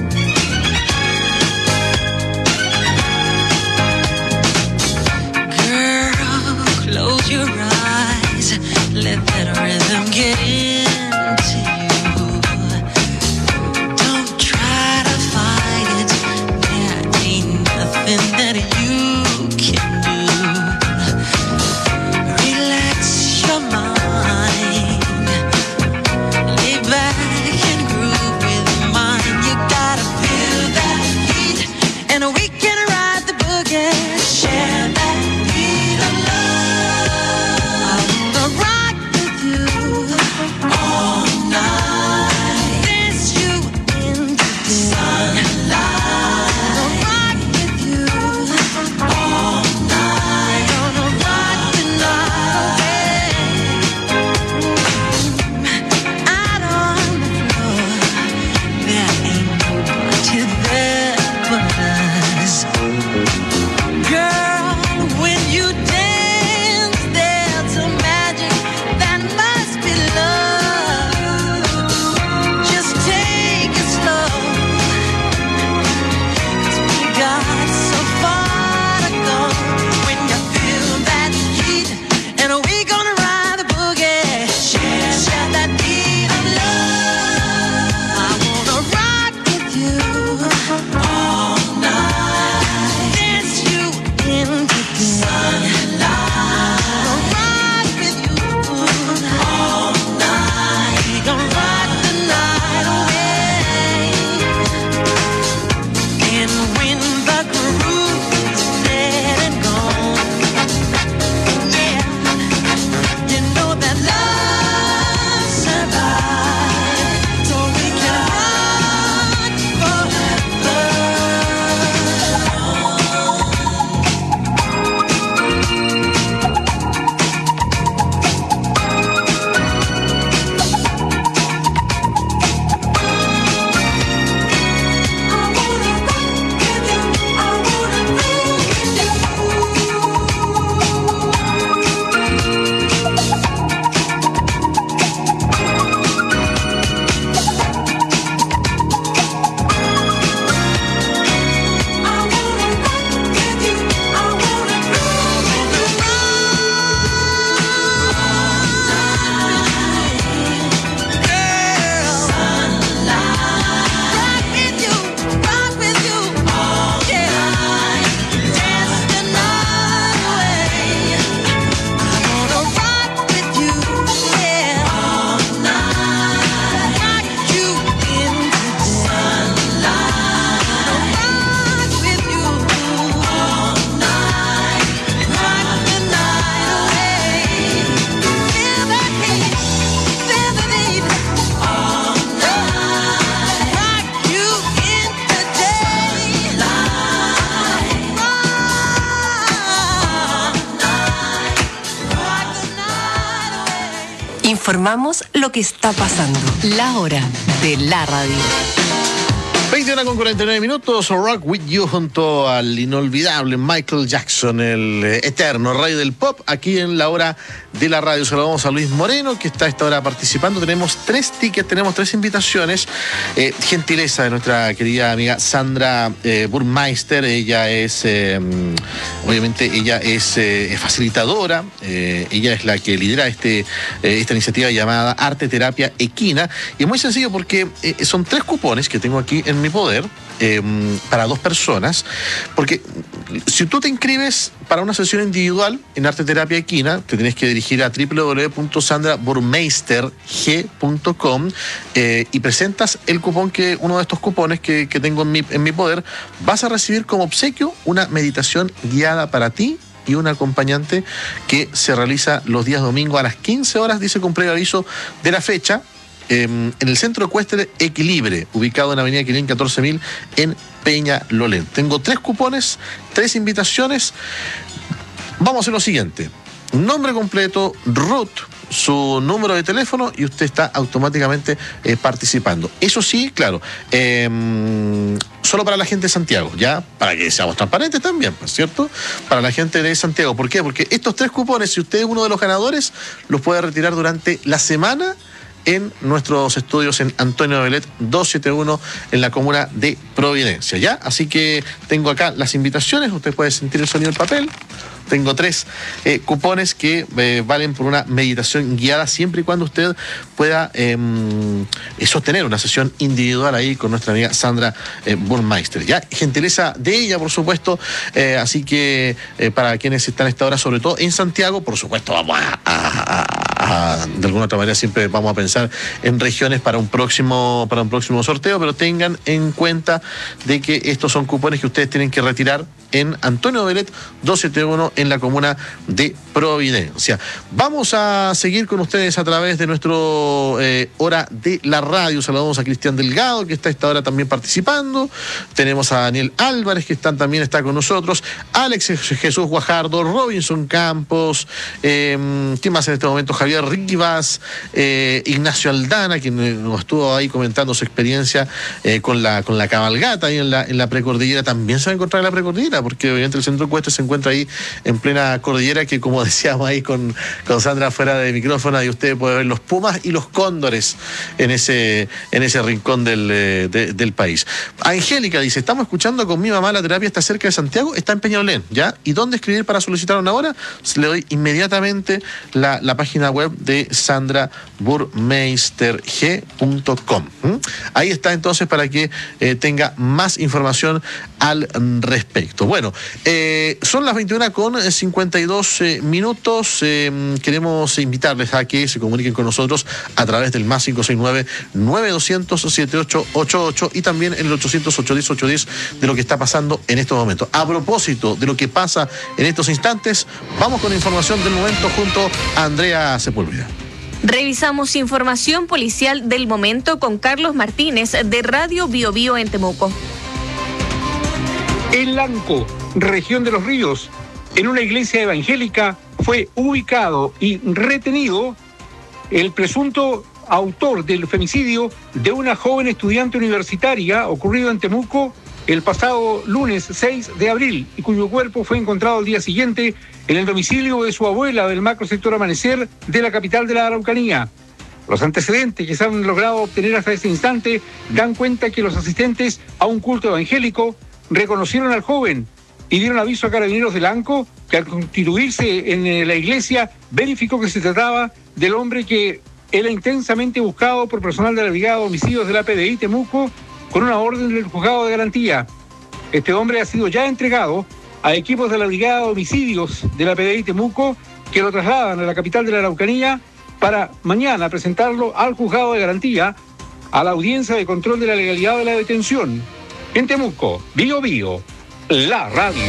Close your eyes, let that rhythm get into you. Don't try to fight it, there ain't nothing that you can do. Relax your mind, lay back and groove with mine. You gotta feel that heat, and we can ride the boogie. Share that beat of love. I wanna rock with you. Informamos lo que está pasando. La hora de la radio. veintiuno con cuarenta y nueve minutos, Rock With You junto al inolvidable Michael Jackson, el eterno rey del pop, aquí en la hora de la radio. Saludamos a Luis Moreno, que está a esta hora participando. Tenemos tres tickets, tenemos tres invitaciones. Eh, gentileza de nuestra querida amiga Sandra eh, Burmeister. Ella es, eh, obviamente, ella es eh, facilitadora. Eh, ella es la que lidera este, eh, esta iniciativa llamada Arte Terapia Equina. Y es muy sencillo porque eh, son tres cupones que tengo aquí en mi poder eh, para dos personas, porque si tú te inscribes para una sesión individual en Arte Terapia Equina, te tienes que dirigir a w w w punto sandra burmeister g punto com eh, y presentas el cupón, que uno de estos cupones que, que tengo en mi, en mi poder, vas a recibir como obsequio una meditación guiada para ti y un acompañante que se realiza los días domingo a las quince horas, dice con previo aviso de la fecha, en el Centro Ecuestre Equilibre, ubicado en Avenida Quilín catorce mil en Peñalolén. Tengo tres cupones, tres invitaciones. Vamos a hacer lo siguiente: nombre completo, root, su número de teléfono y usted está automáticamente eh, participando. Eso sí, claro, eh, solo para la gente de Santiago, ya, para que seamos transparentes también, ¿cierto? Para la gente de Santiago. ¿Por qué? Porque estos tres cupones, si usted es uno de los ganadores, los puede retirar durante la semana en nuestros estudios en Antonio Belet doscientos setenta y uno en la comuna de Providencia, ¿ya? Así que tengo acá las invitaciones, usted puede sentir el sonido del papel. Tengo tres eh, cupones que eh, valen por una meditación guiada, siempre y cuando usted pueda eh, sostener una sesión individual ahí con nuestra amiga Sandra eh, Burmeister. Ya, gentileza de ella, por supuesto. Eh, así que eh, para quienes están a esta hora, sobre todo en Santiago, por supuesto, vamos a, a, a, a de alguna otra manera siempre vamos a pensar en regiones para un próximo para un próximo sorteo, pero tengan en cuenta de que estos son cupones que ustedes tienen que retirar en Antonio Belet doscientos setenta y uno en la comuna de Providencia. Vamos a seguir con ustedes a través de nuestro eh, hora de la radio. Saludamos a Cristian Delgado, que está a esta hora también participando. Tenemos a Daniel Álvarez, que está, también está con nosotros. Alex Jesús Guajardo, Robinson Campos, eh, ¿quién más en este momento? Javier Rivas, eh, Ignacio Aldana, quien nos estuvo ahí comentando su experiencia eh, con la con la cabalgata ahí en la, en la precordillera. También se va a encontrar en la precordillera, porque obviamente el Centro Ecuestre se encuentra ahí en plena cordillera, que como decíamos ahí con, con Sandra fuera de micrófono, y usted puede ver los pumas y los cóndores en ese, en ese rincón del, de, del país. Angélica dice: estamos escuchando con mi mamá, la terapia está cerca de Santiago, está en Peñalolén, ¿ya? ¿Y dónde escribir para solicitar una hora? Le doy inmediatamente la, la página web de sandra burmeister g punto com. ¿Mm? Ahí está entonces para que eh, tenga más información al respecto. Bueno, eh, son las veintiuna con cincuenta y dos eh, minutos. Eh, queremos invitarles a que se comuniquen con nosotros a través del más cinco seis nueve, nueve dos cero cero, siete ocho ocho ocho y también en el ochocientos, ochocientos diez, ochocientos diez de lo que está pasando en estos momentos. A propósito de lo que pasa en estos instantes, vamos con información del momento junto a Andrea Sepúlveda. Revisamos información policial del momento con Carlos Martínez de Radio Bio Bio en Temuco. En Lanco, región de Los Ríos, en una iglesia evangélica fue ubicado y retenido el presunto autor del femicidio de una joven estudiante universitaria ocurrido en Temuco el pasado lunes seis de abril y cuyo cuerpo fue encontrado al día siguiente en el domicilio de su abuela del macrosector Amanecer de la capital de la Araucanía. Los antecedentes que se han logrado obtener hasta este instante dan cuenta que los asistentes a un culto evangélico reconocieron al joven y dieron aviso a carabineros de Lanco, que al constituirse en la iglesia verificó que se trataba del hombre que era intensamente buscado por personal de la Brigada de Homicidios de la P D I Temuco con una orden del juzgado de garantía. Este hombre ha sido ya entregado a equipos de la Brigada de Homicidios de la P D I Temuco, que lo trasladan a la capital de la Araucanía para mañana presentarlo al juzgado de garantía a la audiencia de control de la legalidad de la detención. En Temuco, Bio Bio, la radio.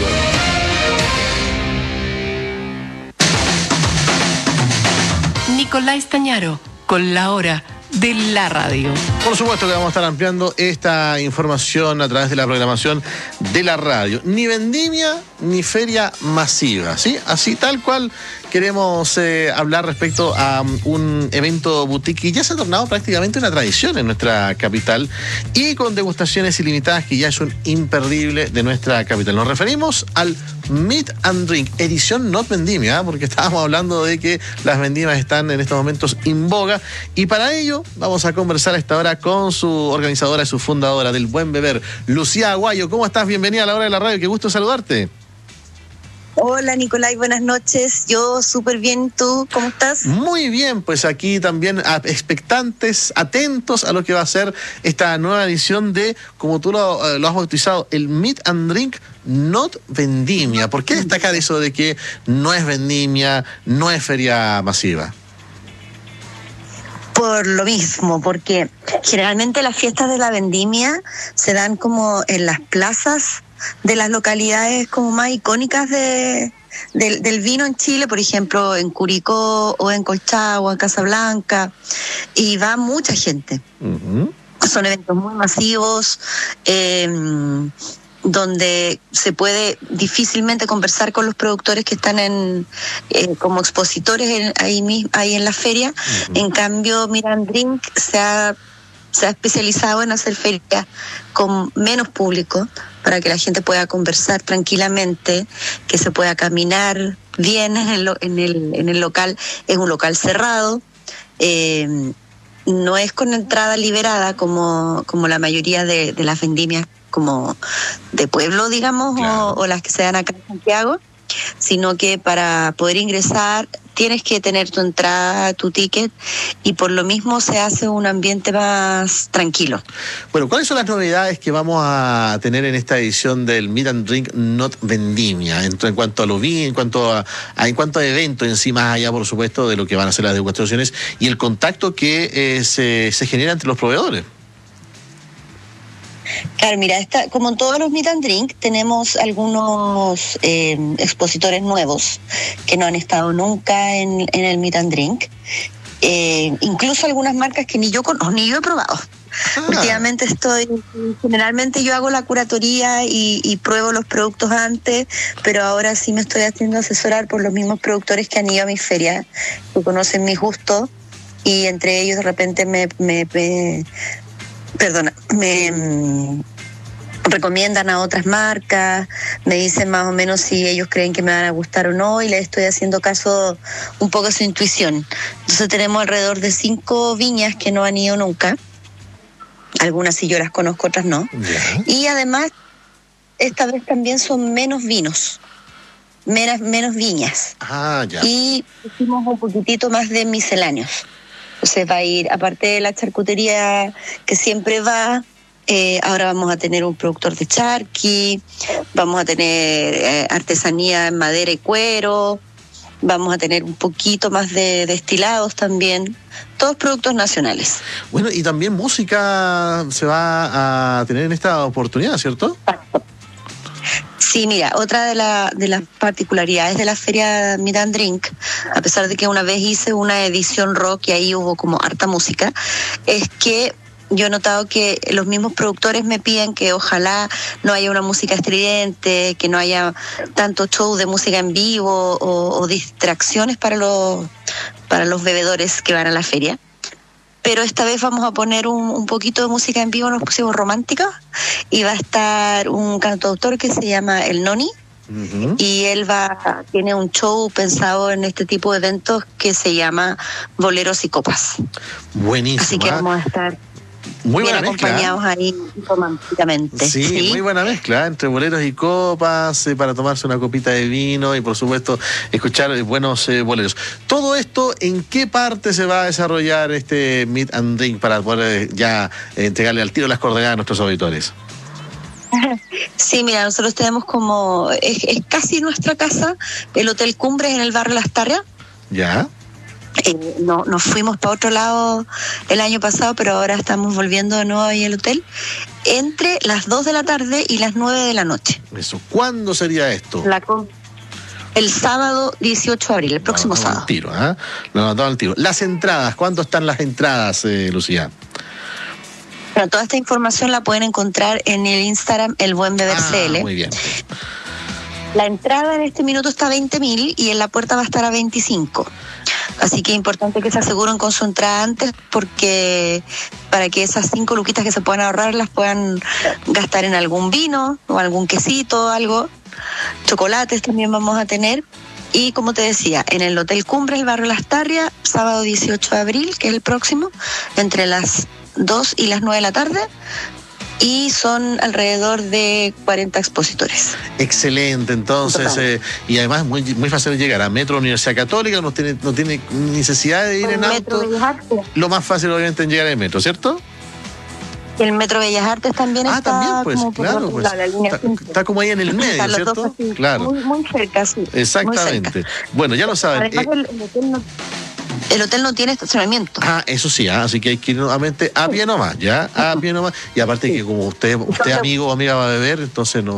Nicolás Tañaro, con la hora de la radio. Por supuesto que vamos a estar ampliando esta información a través de la programación de la radio. Ni vendimia ni feria masiva, ¿sí? Así tal cual queremos eh, hablar respecto a um, un evento boutique que ya se ha tornado prácticamente una tradición en nuestra capital y con degustaciones ilimitadas que ya es un imperdible de nuestra capital. Nos referimos al Meet and Drink, edición Not Vendimia, ¿eh? Porque estábamos hablando de que las vendimias están en estos momentos en boga y para ello vamos a conversar a esta hora con su organizadora y su fundadora del Buen Beber, Lucía Aguayo. ¿Cómo estás? Bienvenida a la hora de la radio, qué gusto saludarte. Hola Nicolai, buenas noches. Yo súper bien, ¿tú cómo estás? Muy bien, pues aquí también expectantes, atentos a lo que va a ser esta nueva edición de, como tú lo, lo has bautizado, el Meet and Drink Not Vendimia. ¿Por qué destacar eso de que no es vendimia, no es feria masiva? Por lo mismo, porque generalmente las fiestas de la vendimia se dan como en las plazas de las localidades como más icónicas de, de, del vino en Chile, por ejemplo, en Curicó o en Colchagua, en Casablanca, y va mucha gente. Uh-huh. Son eventos muy masivos, eh, donde se puede difícilmente conversar con los productores que están en eh, como expositores en, ahí, ahí en la feria. Uh-huh. En cambio, Meet and Drink se ha, se ha especializado en hacer ferias con menos público, para que la gente pueda conversar tranquilamente, que se pueda caminar bien en el, en el, en el local. Es un local cerrado, eh, no es con entrada liberada como, como la mayoría de, de las vendimias como de pueblo, digamos, claro. o, o las que se dan acá en Santiago, sino que para poder ingresar tienes que tener tu entrada, tu ticket, y por lo mismo se hace un ambiente más tranquilo. Bueno, ¿cuáles son las novedades que vamos a tener en esta edición del Meet and Drink Not Vendimia? En, en cuanto a lo vi, en cuanto a, a en cuanto a evento en sí, más allá, por supuesto, de lo que van a ser las degustaciones y el contacto que eh, se, se genera entre los proveedores. Claro, mira, esta, como en todos los Meet and Drink, tenemos algunos eh, expositores nuevos que no han estado nunca en, en el Meet and Drink. Eh, incluso algunas marcas que ni yo conozco, ni yo he probado. Ah. Últimamente estoy, generalmente yo hago la curatoría y, y pruebo los productos antes, pero ahora sí me estoy haciendo asesorar por los mismos productores que han ido a mis ferias, que conocen mis gustos, y entre ellos de repente me... me, me Perdona, me mm, recomiendan a otras marcas, me dicen más o menos si ellos creen que me van a gustar o no, y les estoy haciendo caso un poco a su intuición. Entonces tenemos alrededor de cinco viñas que no han ido nunca. Algunas sí yo las conozco, otras no. Yeah. Y además, esta vez también son menos vinos, menos, menos viñas. Ah, ya. Y hicimos un poquitito más de misceláneos. Entonces va a ir, aparte de la charcutería que siempre va, eh, ahora vamos a tener un productor de charqui, vamos a tener eh, artesanía en madera y cuero, vamos a tener un poquito más de destilados también, todos productos nacionales. Bueno, y también música se va a tener en esta oportunidad, ¿cierto? Exacto. Sí, mira, otra de, la, de las particularidades de la feria Meet and Drink, a pesar de que una vez hice una edición rock y ahí hubo como harta música, es que yo he notado que los mismos productores me piden que ojalá no haya una música estridente, que no haya tanto show de música en vivo o, o distracciones para los, para los bebedores que van a la feria. Pero esta vez vamos a poner un, un poquito de música en vivo, nos pusimos romántica, y va a estar un cantautor que se llama El Noni, uh-huh. y él va tiene un show pensado en este tipo de eventos que se llama Boleros y Copas. Buenísimo. Así que vamos a estar muy bien buena acompañados mezcla, ahí románticamente. Sí, sí, muy buena mezcla, ¿eh? Entre boleros y copas, eh, para tomarse una copita de vino y por supuesto escuchar eh, buenos eh, boleros. Todo esto, ¿en qué parte se va a desarrollar este Meet and Drink para poder eh, ya eh, entregarle al tiro las coordenadas a nuestros auditores? Sí, mira, nosotros tenemos como, es, es casi nuestra casa, el Hotel Cumbres en el barrio Las Tarrias. Ya. Eh, no, nos fuimos para otro lado el año pasado, pero ahora estamos volviendo de nuevo ahí al hotel, entre las dos de la tarde y las nueve de la noche. Eso, ¿cuándo sería esto? La con... El sábado dieciocho de abril, el próximo no, no, sábado. Al tiro, ¿eh? Lo anotamos al tiro. Las entradas, ¿cuánto están las entradas, eh, Lucía? Bueno, toda esta información la pueden encontrar en el Instagram El Buen Beber ah, C L. Muy bien. La entrada en este minuto está a veinte mil y en la puerta va a estar a veinticinco. Así que es importante que se aseguren con su entrada antes, porque para que esas cinco luquitas que se puedan ahorrar las puedan gastar en algún vino o algún quesito, algo. Chocolates también vamos a tener. Y como te decía, en el Hotel Cumbres, el barrio Las Tarrias, sábado dieciocho de abril, que es el próximo, entre las dos y las nueve de la tarde. Y son alrededor de cuarenta expositores. Excelente, entonces, eh, y además muy, muy fácil de llegar a Metro Universidad Católica, no tiene, no tiene necesidad de ir en Metro auto. Bellas Artes. Lo más fácil obviamente en llegar en metro, ¿cierto? El Metro Bellas Artes también ah, está también, pues, como por claro, otro pues, lado, la línea está, está como ahí en el medio, Están los ¿cierto? dos así, Claro. Muy, muy cerca, sí. Exactamente. Muy cerca. Bueno, ya lo saben. Además, eh, el, el hotel no, el hotel no tiene estacionamiento. Ah, eso sí, ah, así que hay que ir nuevamente a pie nomás, ¿ya? A pie nomás. Y aparte que como usted, usted amigo o amiga va a beber, entonces no.